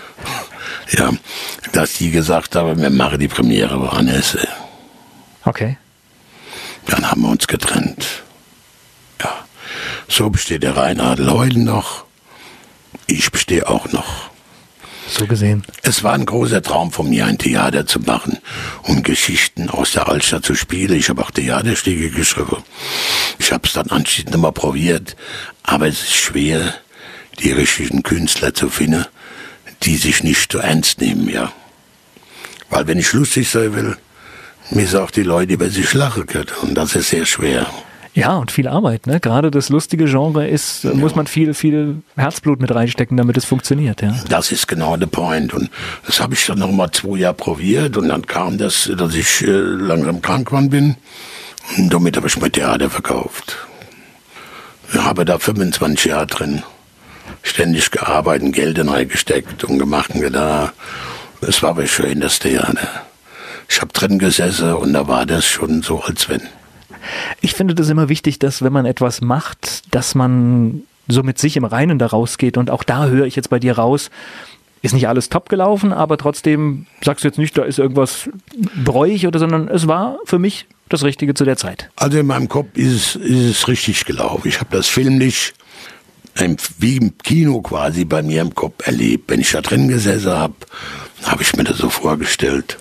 Ja, dass die gesagt haben, wir machen die Premiere woanders. Okay. Dann haben wir uns getrennt. Ja, so besteht der Rheinadel heute noch. Ich bestehe auch noch. so gesehen. Es war ein großer Traum von mir, ein Theater zu machen und Geschichten aus der Altstadt zu spielen. Ich habe auch Theaterstücke geschrieben. Ich habe es dann anschließend nochmal probiert, aber es ist schwer, die richtigen Künstler zu finden, die sich nicht so ernst nehmen, ja. Weil wenn ich lustig sein will, müssen auch die Leute über sich lachen können und das ist sehr schwer. Ja, und viel Arbeit, ne? Gerade das lustige Genre ist, ja. muss man viel, viel Herzblut mit reinstecken, damit es funktioniert, ja. Das ist genau der Point. Und das habe ich dann noch mal zwei Jahre probiert und dann kam das, dass ich äh, langsam krank geworden bin. Und damit habe ich mein Theater verkauft. Ich habe da fünfundzwanzig Jahre drin. Ständig gearbeitet, Geld reingesteckt und gemacht und getan. Es war aber schön, das Theater. Ich habe drin gesessen und da war das schon so, als wenn. Ich finde das immer wichtig, dass wenn man etwas macht, dass man so mit sich im Reinen da rausgeht. Und auch da höre ich jetzt bei dir raus, ist nicht alles top gelaufen, aber trotzdem sagst du jetzt nicht, da ist irgendwas bräuchig oder, sondern es war für mich das Richtige zu der Zeit. Also in meinem Kopf ist es, ist es richtig gelaufen. Ich habe das filmlich wie im Kino quasi bei mir im Kopf erlebt. Wenn ich da drin gesessen habe, habe ich mir das so vorgestellt.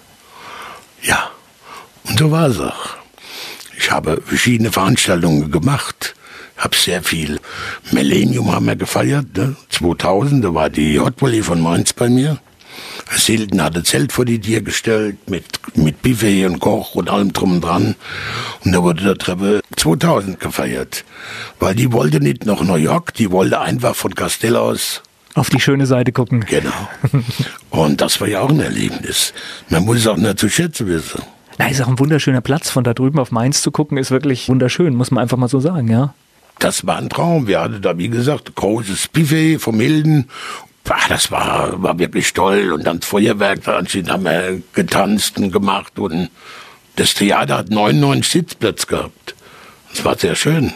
Ja, und so war es auch. Ich habe verschiedene Veranstaltungen gemacht, habe sehr viel. Millennium haben wir gefeiert, ne? zweitausend, da war die Hot Valley von Mainz bei mir. Silden hatte Zelt vor die Tür gestellt, mit, mit Buffet und Koch und allem drum und dran. Und da wurde der Treppe zweitausend gefeiert. Weil die wollte nicht nach New York, die wollte einfach von Castell aus auf die schöne Seite gucken. Genau. Und das war ja auch ein Erlebnis. Man muss es auch nicht zu schätzen wissen. Na, ist auch ein wunderschöner Platz. Von da drüben auf Mainz zu gucken, ist wirklich wunderschön, muss man einfach mal so sagen, ja. Das war ein Traum. Wir hatten da, wie gesagt, ein großes Buffet vom Hilden. Das war, war wirklich toll. Und dann das Feuerwerk, da haben wir getanzt und gemacht. Und das Theater hat neunundneunzig Sitzplätze gehabt. Das war sehr schön.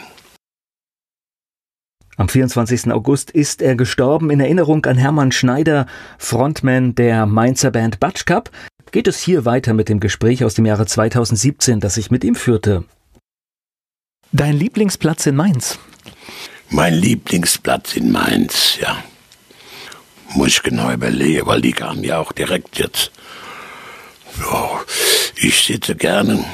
Am vierundzwanzigsten August ist er gestorben. In Erinnerung an Hermann Schneider, Frontman der Mainzer Band Batschkap, geht es hier weiter mit dem Gespräch aus dem Jahre zweitausendsiebzehn, das ich mit ihm führte. Dein Lieblingsplatz in Mainz? Mein Lieblingsplatz in Mainz, ja. Muss ich genau überlegen, weil die kamen ja auch direkt jetzt. Ja, ich sitze gerne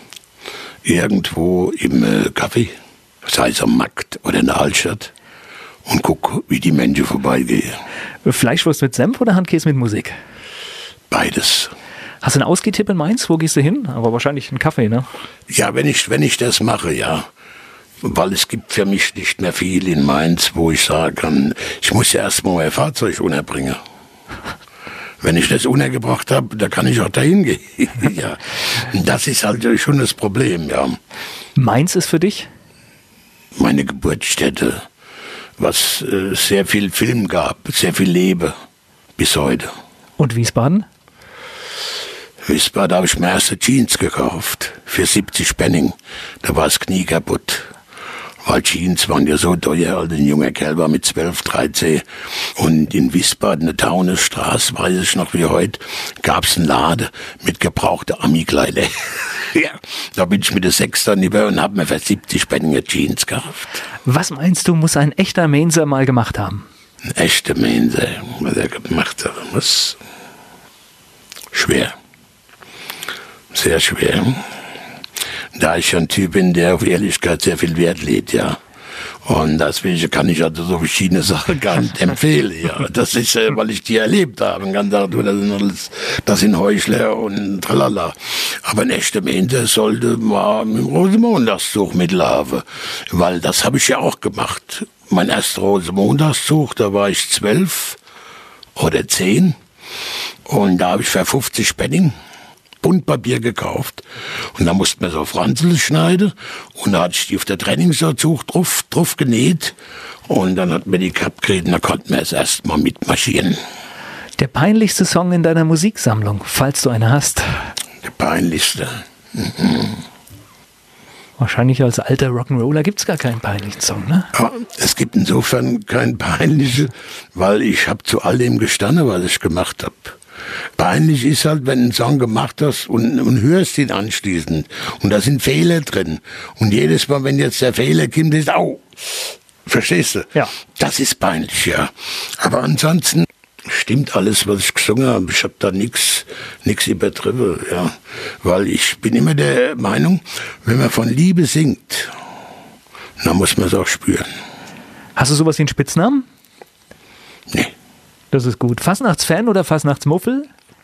irgendwo im äh, Café, sei es am Markt oder in der Altstadt, und gucke, wie die Menschen vorbeigehen. Fleischwurst mit Senf oder Handkäse mit Musik? Beides. Hast du einen Ausgehtipp in Mainz? Wo gehst du hin? Aber wahrscheinlich einen Kaffee, ne? Ja, wenn ich, wenn ich das mache, ja. Weil es gibt für mich nicht mehr viel in Mainz, wo ich sagen kann, ich muss ja erstmal mein Fahrzeug unterbringen. Wenn ich das untergebracht habe, da kann ich auch dahin gehen. Ja. Das ist halt schon das Problem, ja. Mainz ist für dich? Meine Geburtsstätte, was äh, sehr viel Film gab, sehr viel Lebe, bis heute. Und Wiesbaden? Wiesbaden habe ich mir erste Jeans gekauft, für siebzig Pfennig. Da war das Knie kaputt. Weil Jeans waren ja so teuer, also ein junger Kerl war mit zwölf, dreizehn. Und in Wiesbaden, eine Taunusstraße, weiß ich noch wie heute, gab es einen Laden mit gebrauchten Ami-Kleider. Ja, da bin ich mit der Sechs dann über und habe mir für siebzig Pfennig Jeans gekauft. Was meinst du, muss ein echter Mainzer mal gemacht haben? Ein echter Mainzer, was er gemacht hat, muss schwer. Sehr schwer. Da ich ein Typ bin, der auf Ehrlichkeit sehr viel Wert legt, ja. Und deswegen kann ich also so verschiedene Sachen gar nicht empfehlen, ja. Das ist, äh, weil ich die erlebt habe. Und kann sagen, du, das sind alles, das sind Heuchler und tralala. Aber ein echter Mainzer sollte mal mit dem Rosenmontagszug mitlaufen. Weil das habe ich ja auch gemacht. Mein erster Rosenmontagszug, da war ich zwölf oder zehn. Und da habe ich für fünfzig Pfennig Buntpapier gekauft. Und da musste man so Franzel schneiden. Und da hatte ich die auf der Trainingsanzug drauf, drauf genäht. Und dann hat man die gehabt gekriegt und da konnten wir es erst mal mitmarschieren. Der peinlichste Song in deiner Musiksammlung, falls du eine hast? Der peinlichste? Mhm. Wahrscheinlich als alter Rock'n'Roller gibt es gar keinen peinlichen Song, ne? Ja, es gibt insofern keinen peinlichen, weil ich habe zu all dem gestanden, was ich gemacht habe. Peinlich ist halt, wenn du einen Song gemacht hast und, und hörst ihn anschließend. Und da sind Fehler drin. Und jedes Mal, wenn jetzt der Fehler kommt, ist au. Verstehst du? Ja. Das ist peinlich, ja. Aber ansonsten stimmt alles, was ich gesungen habe. Ich habe da nichts nichts übertrieben, ja. Weil ich bin immer der Meinung, wenn man von Liebe singt, dann muss man es auch spüren. Hast du sowas wie einen Spitznamen? Nee. Das ist gut. Fasnachtsfan oder Fasnachtsmuffel?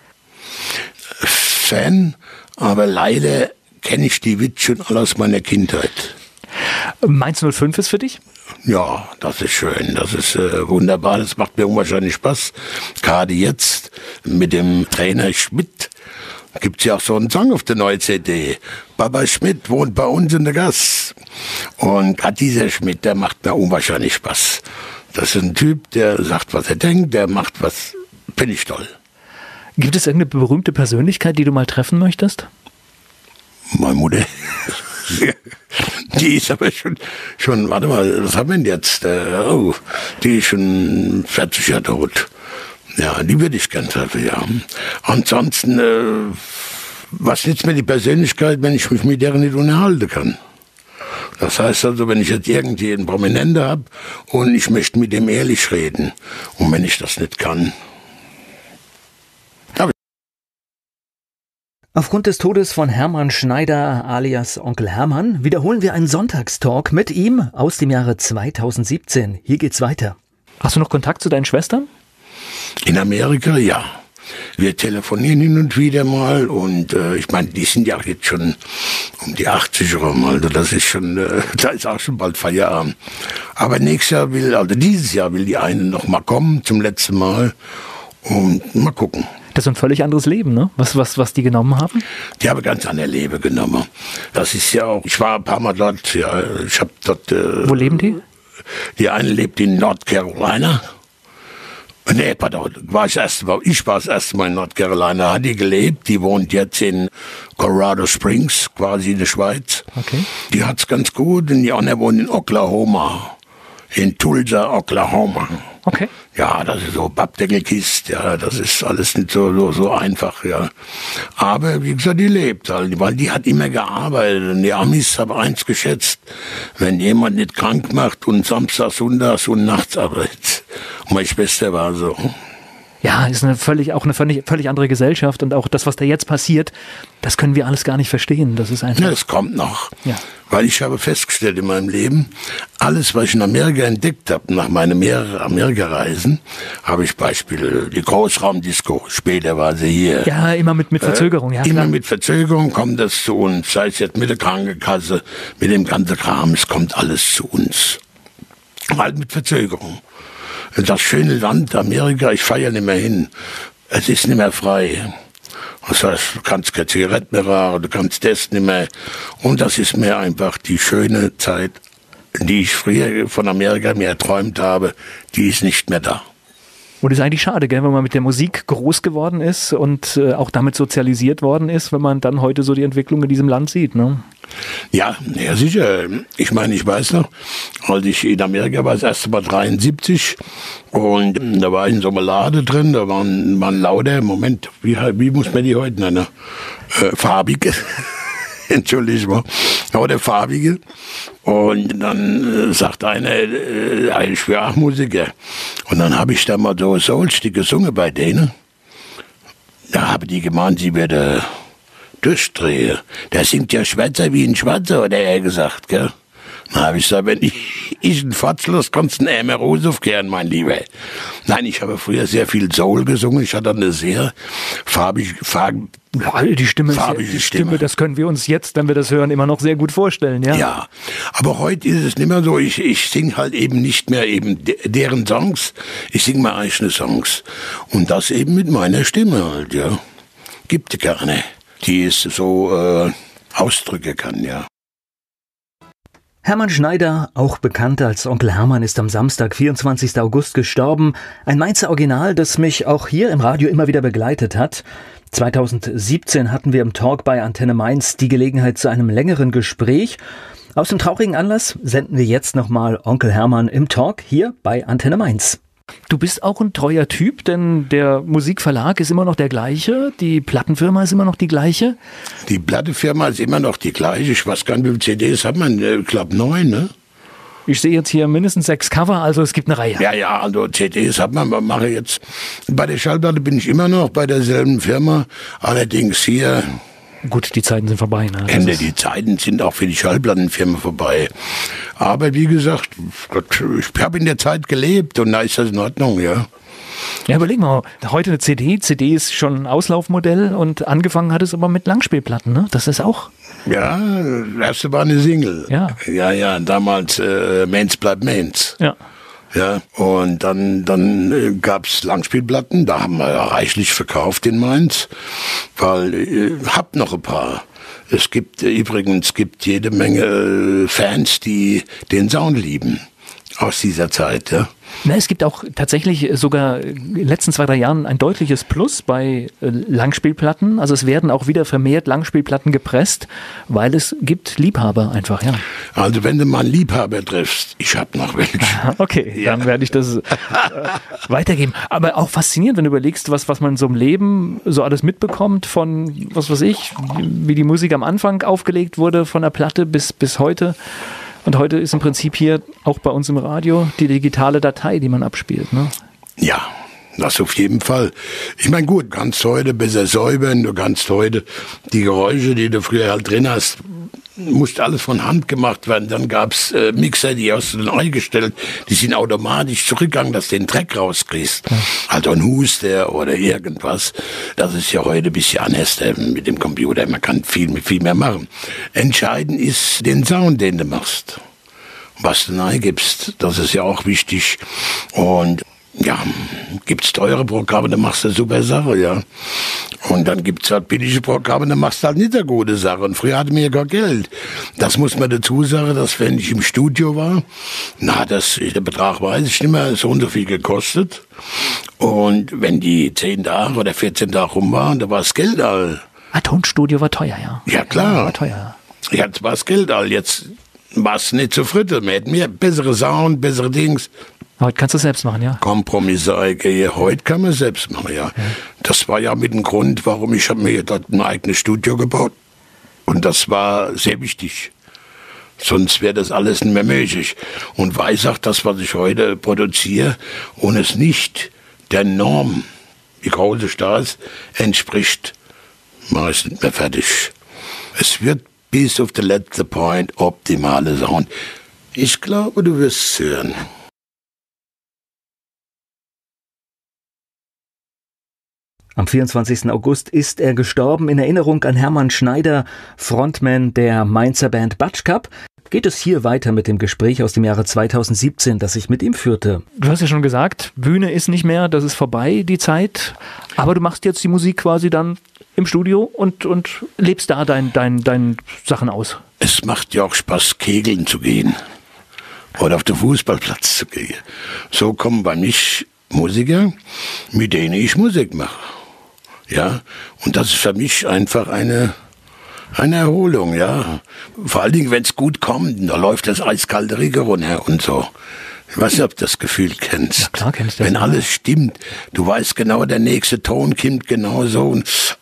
Fan, aber leider kenne ich die Witze schon alle aus meiner Kindheit. Mainz null fünf ist für dich? Ja, das ist schön, das ist äh, wunderbar, das macht mir unwahrscheinlich Spaß. Gerade jetzt mit dem Trainer Schmidt gibt's ja auch so einen Song auf der neuen C D. Baba Schmidt wohnt bei uns in der Gasse. Und gerade dieser Schmidt, der macht mir unwahrscheinlich Spaß. Das ist ein Typ, der sagt, was er denkt, der macht was, finde ich toll. Gibt es irgendeine berühmte Persönlichkeit, die du mal treffen möchtest? Meine Mutter. Die ist aber schon, schon, warte mal, was haben wir denn jetzt? Oh, die ist schon vierzig Jahre tot. Ja, die würde ich gern treffen, ja. Ansonsten, äh, was nützt mir die Persönlichkeit, wenn ich mich mit der nicht unterhalten kann? Das heißt also, wenn ich jetzt irgendwie einen Prominenten habe und ich möchte mit dem ehrlich reden, und wenn ich das nicht kann, Aufgrund des Todes von Hermann Schneider alias Onkel Hermann wiederholen wir einen Sonntagstalk mit ihm aus dem Jahre zweitausendsiebzehn. Hier geht's weiter. Hast du noch Kontakt zu deinen Schwestern? In Amerika, ja. Wir telefonieren hin und wieder mal und äh, ich meine, die sind ja jetzt schon um die achtzig rum, also das ist schon, äh, da ist auch schon bald Feierabend. Aber nächstes Jahr will, also dieses Jahr will die eine noch mal kommen, zum letzten Mal, und mal gucken. Das ist ein völlig anderes Leben, ne? Was, was, was die genommen haben? Die haben ganz andere Leben genommen. Das ist ja auch, ich war ein paar Mal dort, ja, ich habe dort... Äh, Wo leben die? Die eine lebt in North Carolina. Nee, pardon, war ich, erst mal, ich war das erste Mal in North Carolina, hat die gelebt, die wohnt jetzt in Colorado Springs, quasi in der Schweiz. Okay. Die hat's ganz gut, und die andere wohnt in Oklahoma, in Tulsa, Oklahoma. Okay. Ja, das ist so Pappdeckelkist, ja, das ist alles nicht so, so, so einfach, ja. Aber, wie gesagt, die lebt halt, weil die hat immer gearbeitet, und die Amis haben eins geschätzt: wenn jemand nicht krank macht und samstags, sonntags und nachts arbeitet. Und meine Schwester war so. Ja, ist eine völlig, auch eine völlig, völlig andere Gesellschaft, und auch das, was da jetzt passiert, das können wir alles gar nicht verstehen. Das ist einfach. Ja, das kommt noch. Ja. Weil ich habe festgestellt in meinem Leben, alles, was ich in Amerika entdeckt habe, nach meinen mehreren Amerika-Reisen, habe ich Beispiele, die Großraumdisco, später war sie hier. Ja, immer mit, mit Verzögerung, ja. Äh, immer klar. mit Verzögerung kommt das zu uns, sei es jetzt mit der Krankenkasse, mit dem ganzen Kram, es kommt alles zu uns. Halt mit Verzögerung. Das schöne Land Amerika, ich fahre ja nicht mehr hin. Es ist nicht mehr frei. Das heißt, du kannst keine Zigaretten mehr rauchen, du kannst das nicht mehr. Und das ist mir einfach die schöne Zeit, die ich früher von Amerika mir erträumt habe, die ist nicht mehr da. Und das ist eigentlich schade, gell, wenn man mit der Musik groß geworden ist und äh, auch damit sozialisiert worden ist, wenn man dann heute so die Entwicklung in diesem Land sieht, ne? Ja, ja, sicher. Ich meine, ich weiß noch, als ich in Amerika war, das erste Mal dreiundsiebzig, und da war ich in so einer Lade drin, da waren, waren lauter, Moment, wie, wie muss man die heute nennen? Äh, farbige. Entschuldigung, aber der Farbige. Und dann äh, sagt einer, äh, ich bin auch Musiker. Und dann habe ich da mal so Soulstück gesungen bei denen. Da habe die gemeint, sie werde durchdrehen. Der singt ja Schwätzer wie ein Schwarzer, hat er gesagt, gell? Dann habe ich gesagt, wenn ich, ich ein Fatzlos, kannst du einen Ämer Rose aufkehren, mein Lieber. Nein, ich habe früher sehr viel Soul gesungen. Ich hatte eine sehr farbig, farb, ja, die Stimme, farbige ist, die Stimme. Stimme, das können wir uns jetzt, wenn wir das hören, immer noch sehr gut vorstellen, ja. Ja, aber heute ist es nicht mehr so. Ich, ich singe halt eben nicht mehr eben de, deren Songs. Ich singe meine eigenen Songs. Und das eben mit meiner Stimme halt, ja. Gibt keine, die es so äh, ausdrücken kann, ja. Hermann Schneider, auch bekannt als Onkel Hermann, ist am Samstag, vierundzwanzigsten August gestorben. Ein Mainzer Original, das mich auch hier im Radio immer wieder begleitet hat. zweitausendsiebzehn hatten wir im Talk bei Antenne Mainz die Gelegenheit zu einem längeren Gespräch. Aus dem traurigen Anlass senden wir jetzt nochmal Onkel Hermann im Talk hier bei Antenne Mainz. Du bist auch ein treuer Typ, denn der Musikverlag ist immer noch der gleiche, die Plattenfirma ist immer noch die gleiche. Die Plattenfirma ist immer noch die gleiche. Ich weiß gar nicht, wie viele C Ds hat man? Ich glaube neun, ne? Ich sehe jetzt hier mindestens sechs Cover, also es gibt eine Reihe. Ja, ja, also C Ds hat man, man mache jetzt. Bei der Schallplatte bin ich immer noch bei derselben Firma, allerdings hier... Gut, die Zeiten sind vorbei. Ne? Ende, die Zeiten sind auch für die Schallplattenfirma vorbei. Aber wie gesagt, ich habe in der Zeit gelebt und da ist das in Ordnung, ja. Ja, überleg mal, heute eine C D. C D ist schon ein Auslaufmodell und angefangen hat es aber mit Langspielplatten, ne? Das ist auch... Ja, das erste war eine Single. Ja. Ja, ja, damals äh, Mainz bleibt Mainz. Ja. Ja, und dann, dann äh, gab's Langspielplatten, da haben wir ja reichlich verkauft in Mainz, weil ich äh, hab noch ein paar. Es gibt äh, übrigens gibt jede Menge äh, Fans, die den Sound lieben aus dieser Zeit, ja. Na, es gibt auch tatsächlich sogar in den letzten zwei, drei Jahren ein deutliches Plus bei äh, Langspielplatten. Also es werden auch wieder vermehrt Langspielplatten gepresst, weil es gibt Liebhaber einfach, ja. Also wenn du mal einen Liebhaber triffst, ich hab noch welche. Okay, ja. Dann werde ich das äh, weitergeben. Aber auch faszinierend, wenn du überlegst, was, was man so im Leben so alles mitbekommt von, was weiß ich, wie die Musik am Anfang aufgelegt wurde von der Platte bis, bis heute. Und heute ist im Prinzip hier auch bei uns im Radio die digitale Datei, die man abspielt, ne? Ja, das auf jeden Fall. Ich meine, gut, kannst heute besser säubern, du kannst heute die Geräusche, die du früher halt drin hast, musste alles von Hand gemacht werden. Dann gab's äh, Mixer, die hast du dann eingestellt, die sind automatisch zurückgegangen, dass du den Dreck rauskriegst. Ja. Also ein Huster oder irgendwas. Das ist ja heute ein bisschen anders mit dem Computer. Man kann viel, viel mehr machen. Entscheidend ist den Sound, den du machst. Was du reingibst, das ist ja auch wichtig. Und ja, gibt's teure Programme, dann machst du eine super Sache, ja. Und dann gibt's halt billige Programme, dann machst du halt nicht eine gute Sache. Und früher hatten wir ja gar Geld. Das muss man dazu sagen, dass wenn ich im Studio war, na, das, der Betrag weiß ich nicht mehr, so und so viel gekostet. Und wenn die zehn Tage oder vierzehn Tage rum waren, da war das Geld all. Ah, Tonstudio war teuer, ja. Ja, klar. Ja, war teuer. Ja, jetzt war das Geld all. Jetzt war es nicht so fritte. Wir hätten mehr bessere Sound, bessere Dings. Heute kannst du es selbst machen, ja. Kompromisse eingehen. Heute kann man es selbst machen, ja. ja. Das war ja mit dem Grund, warum ich habe mir dort ein eigenes Studio gebaut. Und das war sehr wichtig. Sonst wäre das alles nicht mehr möglich. Und weiß auch, das, was ich heute produziere und es nicht der Norm, wie groß es da ist, entspricht, mache ich es nicht mehr fertig. Es wird bis auf den letzten Point optimale Sound. Ich glaube, du wirst es hören. Am vierundzwanzigsten August ist er gestorben. In Erinnerung an Hermann Schneider, Frontman der Mainzer Band Batschkap. Geht es hier weiter mit dem Gespräch aus dem Jahre zweitausendsiebzehn, das ich mit ihm führte. Du hast ja schon gesagt, Bühne ist nicht mehr, das ist vorbei, die Zeit. Aber du machst jetzt die Musik quasi dann im Studio und, und lebst da dein, dein, dein Sachen aus. Es macht ja auch Spaß, kegeln zu gehen. Oder auf den Fußballplatz zu gehen. So kommen bei mich Musiker, mit denen ich Musik mache. Ja, und das ist für mich einfach eine, eine Erholung, ja. Vor allen Dingen, wenn es gut kommt, da läuft das eiskalte Regen runter und so. Ich weiß nicht, ob du das Gefühl kennst. Ja, klar kenn ich das. Wenn alles stimmt, du weißt genau, der nächste Ton kommt genau so und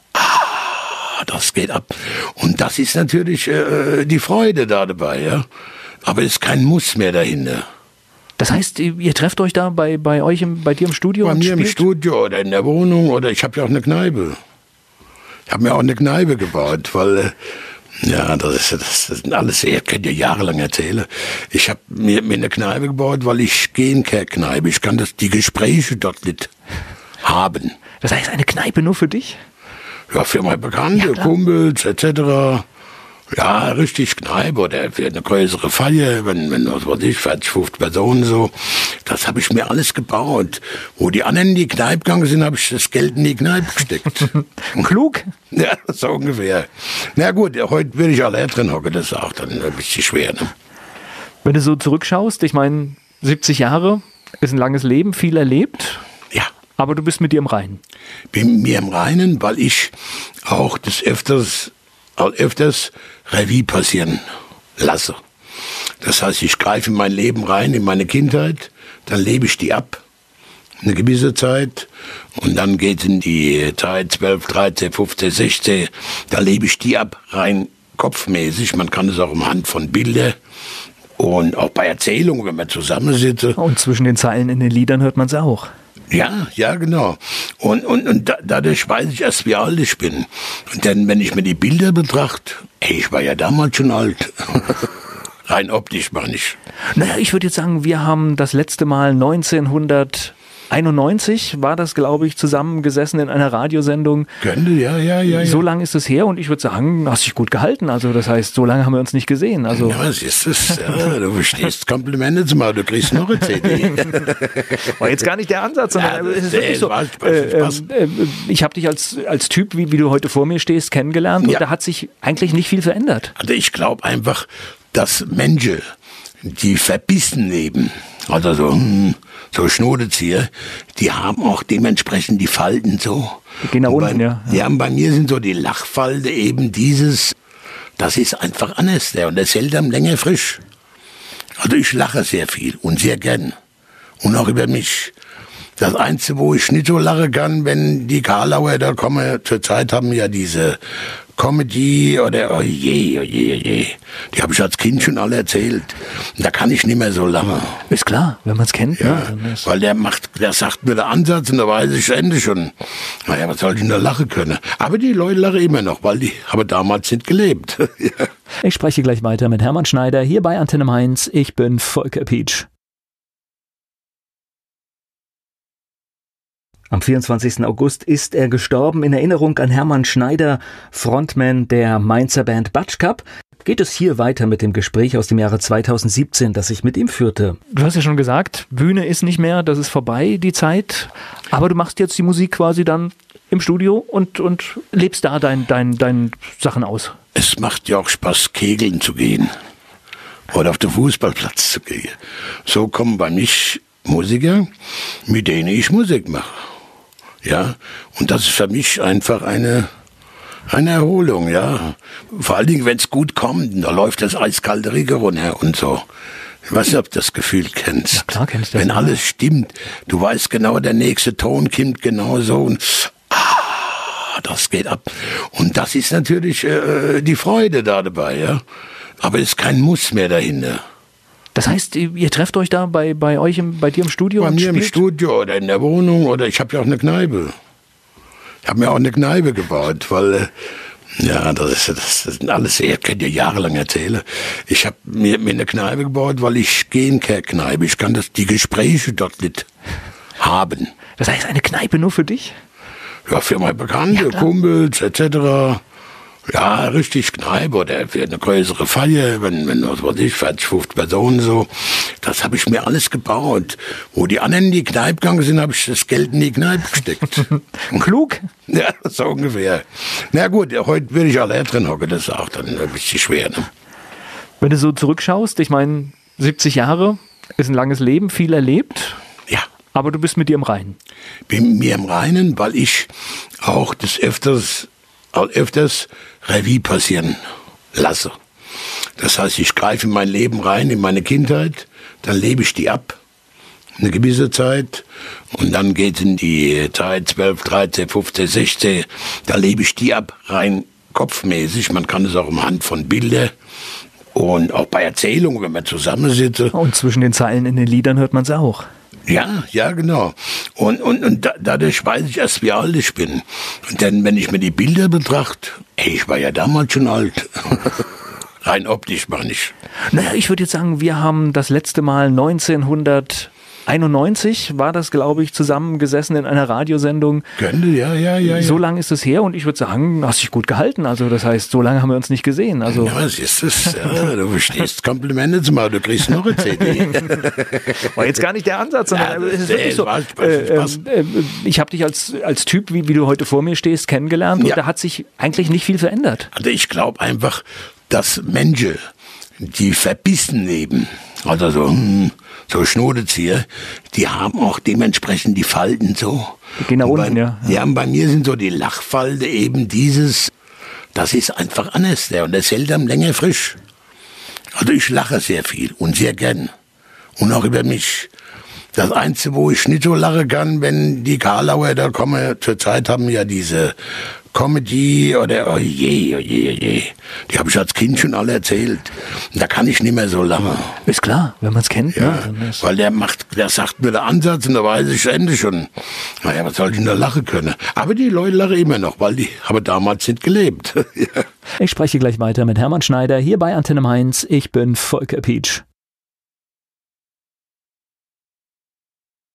ah, das geht ab. Und das ist natürlich äh, die Freude da dabei, ja. Aber es ist kein Muss mehr dahinter. Das heißt, ihr trefft euch da bei, bei euch, im, bei dir im Studio? Bei und mir spielt? Im Studio oder in der Wohnung oder ich habe ja auch eine Kneipe. Ich habe mir auch eine Kneipe gebaut, weil, äh, ja, das, ist, das, das sind alles, ich kann dir jahrelang erzählen. Ich habe mir, mir eine Kneipe gebaut, weil ich gehe in keine Kneipe. Ich kann das, die Gespräche dort nicht haben. Das heißt, eine Kneipe nur für dich? Ja, für meine Bekannte, ja, Kumpels et cetera. Ja, richtig Kneipe oder für eine größere Feier, wenn, wenn was weiß ich, vierzig, fünfzig Personen so. Das habe ich mir alles gebaut. Wo die anderen in die Kneipe gegangen sind, habe ich das Geld in die Kneipe gesteckt. Klug? Ja, so ungefähr. Na gut, heute will ich allein drin hocken, das ist auch dann ein bisschen schwer. Ne? Wenn du so zurückschaust, ich meine, siebzig Jahre ist ein langes Leben, viel erlebt. Ja. Aber du bist mit dir im Reinen. Bin mit mir im Reinen, weil ich auch des Öfters öfters Revue passieren lasse. Das heißt, ich greife in mein Leben rein, in meine Kindheit, dann lebe ich die ab, eine gewisse Zeit, und dann geht es in die Zeit zwölf, dreizehn, fünfzehn, sechzehn, da lebe ich die ab, rein kopfmäßig. Man kann es auch anhand von Bildern Und auch bei Erzählungen, wenn man zusammensitzt. Und zwischen den Zeilen in den Liedern hört man es auch. Ja, ja, genau. Und, und, und da, dadurch weiß ich erst, wie alt ich bin. Und dann, wenn ich mir die Bilder betrachte, ey, ich war ja damals schon alt. Rein optisch, meine ich. Naja, ich würde jetzt sagen, wir haben das letzte Mal neunzehnhunderteinundneunzig, war das, glaube ich, zusammengesessen in einer Radiosendung. Könnte, ja, ja, ja. So ja. lange ist es her und ich würde sagen, hast dich gut gehalten. Also das heißt, so lange haben wir uns nicht gesehen. Also ja, was ist das? Ja, du verstehst Komplimente zu machen, du kriegst noch eine C D. War jetzt gar nicht der Ansatz, sondern ja, es ist wirklich so. Spaß, Spaß. Äh, äh, ich habe dich als, als Typ, wie, wie du heute vor mir stehst, kennengelernt und ja. da hat sich eigentlich nicht viel verändert. Also ich glaube einfach, dass Menschen, die verbissen leben, also so, hm, so Schnodezieher, die haben auch dementsprechend die Falten so. Die gehen nach und unten, bei, ja. Ja, und bei mir sind so die Lachfalte eben dieses, das ist einfach anders, der, und der hält am länger frisch. Also ich lache sehr viel und sehr gern. Und auch über mich. Das Einzige, wo ich nicht so lachen kann, wenn die Karlauer da kommen, zurzeit haben ja diese Comedy oder, oh je, oh je, oh je. Die habe ich als Kind schon alle erzählt. Da kann ich nicht mehr so lachen. Ist klar, wenn man es kennt. Ja, ne? weil der macht, der sagt mir der Ansatz und da weiß ich Ende schon. Naja, was soll ich denn da lachen können? Aber die Leute lachen immer noch, weil die haben damals nicht gelebt. Ja. Ich spreche gleich weiter mit Hermann Schneider hier bei Antenne Mainz. Ich bin Volker Pietsch. Am vierundzwanzigsten August ist er gestorben. In Erinnerung an Hermann Schneider, Frontman der Mainzer Band Batschkap, geht es hier weiter mit dem Gespräch aus dem Jahre zweitausendsiebzehn, das ich mit ihm führte. Du hast ja schon gesagt, Bühne ist nicht mehr, das ist vorbei, die Zeit. Aber du machst jetzt die Musik quasi dann im Studio und, und lebst da dein, dein, dein Sachen aus. Es macht ja auch Spaß, kegeln zu gehen oder auf den Fußballplatz zu gehen. So kommen bei mich Musiker, mit denen ich Musik mache. Ja, und das ist für mich einfach eine, eine Erholung, ja. Vor allen Dingen, wenn es gut kommt, da läuft das eiskalte Regen runter und so. Ich weiß nicht, ob du das Gefühl kennst. Ja, klar kennst du das. Wenn alles stimmt, du weißt genau, der nächste Ton kommt genau so und ah, das geht ab. Und das ist natürlich äh, die Freude da dabei, ja. Aber es ist kein Muss mehr dahinter. Das heißt, ihr trefft euch da bei, bei euch, im, bei dir im Studio? Bei und mir spielt? im Studio oder in der Wohnung oder ich habe ja auch eine Kneipe. Ich habe mir auch eine Kneipe gebaut, weil, äh, ja, das, ist, das, das sind alles, ihr könnt ja jahrelang erzählen. Ich habe mir, mir eine Kneipe gebaut, weil ich gehe in keine Kneipe. Ich kann das, die Gespräche dort nicht haben. Das heißt, eine Kneipe nur für dich? Ja, für meine Bekannte, Ja, Kumpels et cetera. Ja, richtig Kneipe oder für eine größere Feier, wenn, wenn was weiß ich, vierzig, fünfzig Personen so. Das habe ich mir alles gebaut. Wo die anderen in die Kneipe gegangen sind, habe ich das Geld in die Kneipe gesteckt. Klug? Ja, so ungefähr. Na gut, heute würde ich alle drin hocken, das ist auch dann ein bisschen schwer. Ne? Wenn du so zurückschaust, ich meine, siebzig Jahre ist ein langes Leben, viel erlebt. Ja. Aber du bist mit dir im Reinen. Bin mit mir im Reinen, weil ich auch das öfters, öfters Revue passieren lasse. Das heißt, ich greife in mein Leben rein, in meine Kindheit, dann lebe ich die ab, eine gewisse Zeit, und dann geht es in die Zeit zwölf, dreizehn, fünfzehn, sechzehn, da lebe ich die ab, rein kopfmäßig. Man kann es auch anhand von Bildern und auch bei Erzählungen, wenn man zusammensitzt. Und zwischen den Zeilen in den Liedern hört man es auch. Ja, ja, genau. Und, und, und da, dadurch weiß ich erst, wie alt ich bin. Und dann, wenn ich mir die Bilder betrachte, ey, ich war ja damals schon alt. Rein optisch, meine ich. Naja, ich würde jetzt sagen, wir haben das letzte Mal neunzehnhunderteinundneunzig, war das, glaube ich, zusammengesessen in einer Radiosendung. Könnte, ja, ja, ja. ja. So lange ist es her und ich würde sagen, hast dich gut gehalten. Also das heißt, so lange haben wir uns nicht gesehen. Also ja, was ist das? Ja, du verstehst Komplimente zu machen, du kriegst noch eine C D. War jetzt gar nicht der Ansatz, sondern Ja, es ist das- wirklich so. Spaß, Spaß, Äh, Spaß. äh, ich habe dich als, als Typ, wie, wie du heute vor mir stehst, kennengelernt Ja. und da hat sich eigentlich nicht viel verändert. Also ich glaube einfach, dass Menschen, die verbissen leben, also so, hm, so Schnodezieher, die haben auch dementsprechend die Falten so. Die gehen nach Und unten, bei, ja. Ja, und bei mir sind so die Lachfalte eben dieses, das ist einfach anders, der, und das hält am länger frisch. Also ich lache sehr viel und sehr gern. Und auch über mich. Das Einzige, wo ich nicht so lachen kann, wenn die Karlauer da kommen, zurzeit haben ja diese Comedy oder, oh je, oh je, oh je. Die habe ich als Kind schon alle erzählt. Da kann ich nicht mehr so lachen. Ist klar, wenn man es kennt. Ja, ne? weil der macht, der sagt mir der Ansatz und da weiß ich das Ende schon. Naja, was soll ich denn da lachen können? Aber die Leute lachen immer noch, weil die haben damals nicht gelebt. Ja. Ich spreche gleich weiter mit Hermann Schneider hier bei Antenne Mainz. Ich bin Volker Pietsch.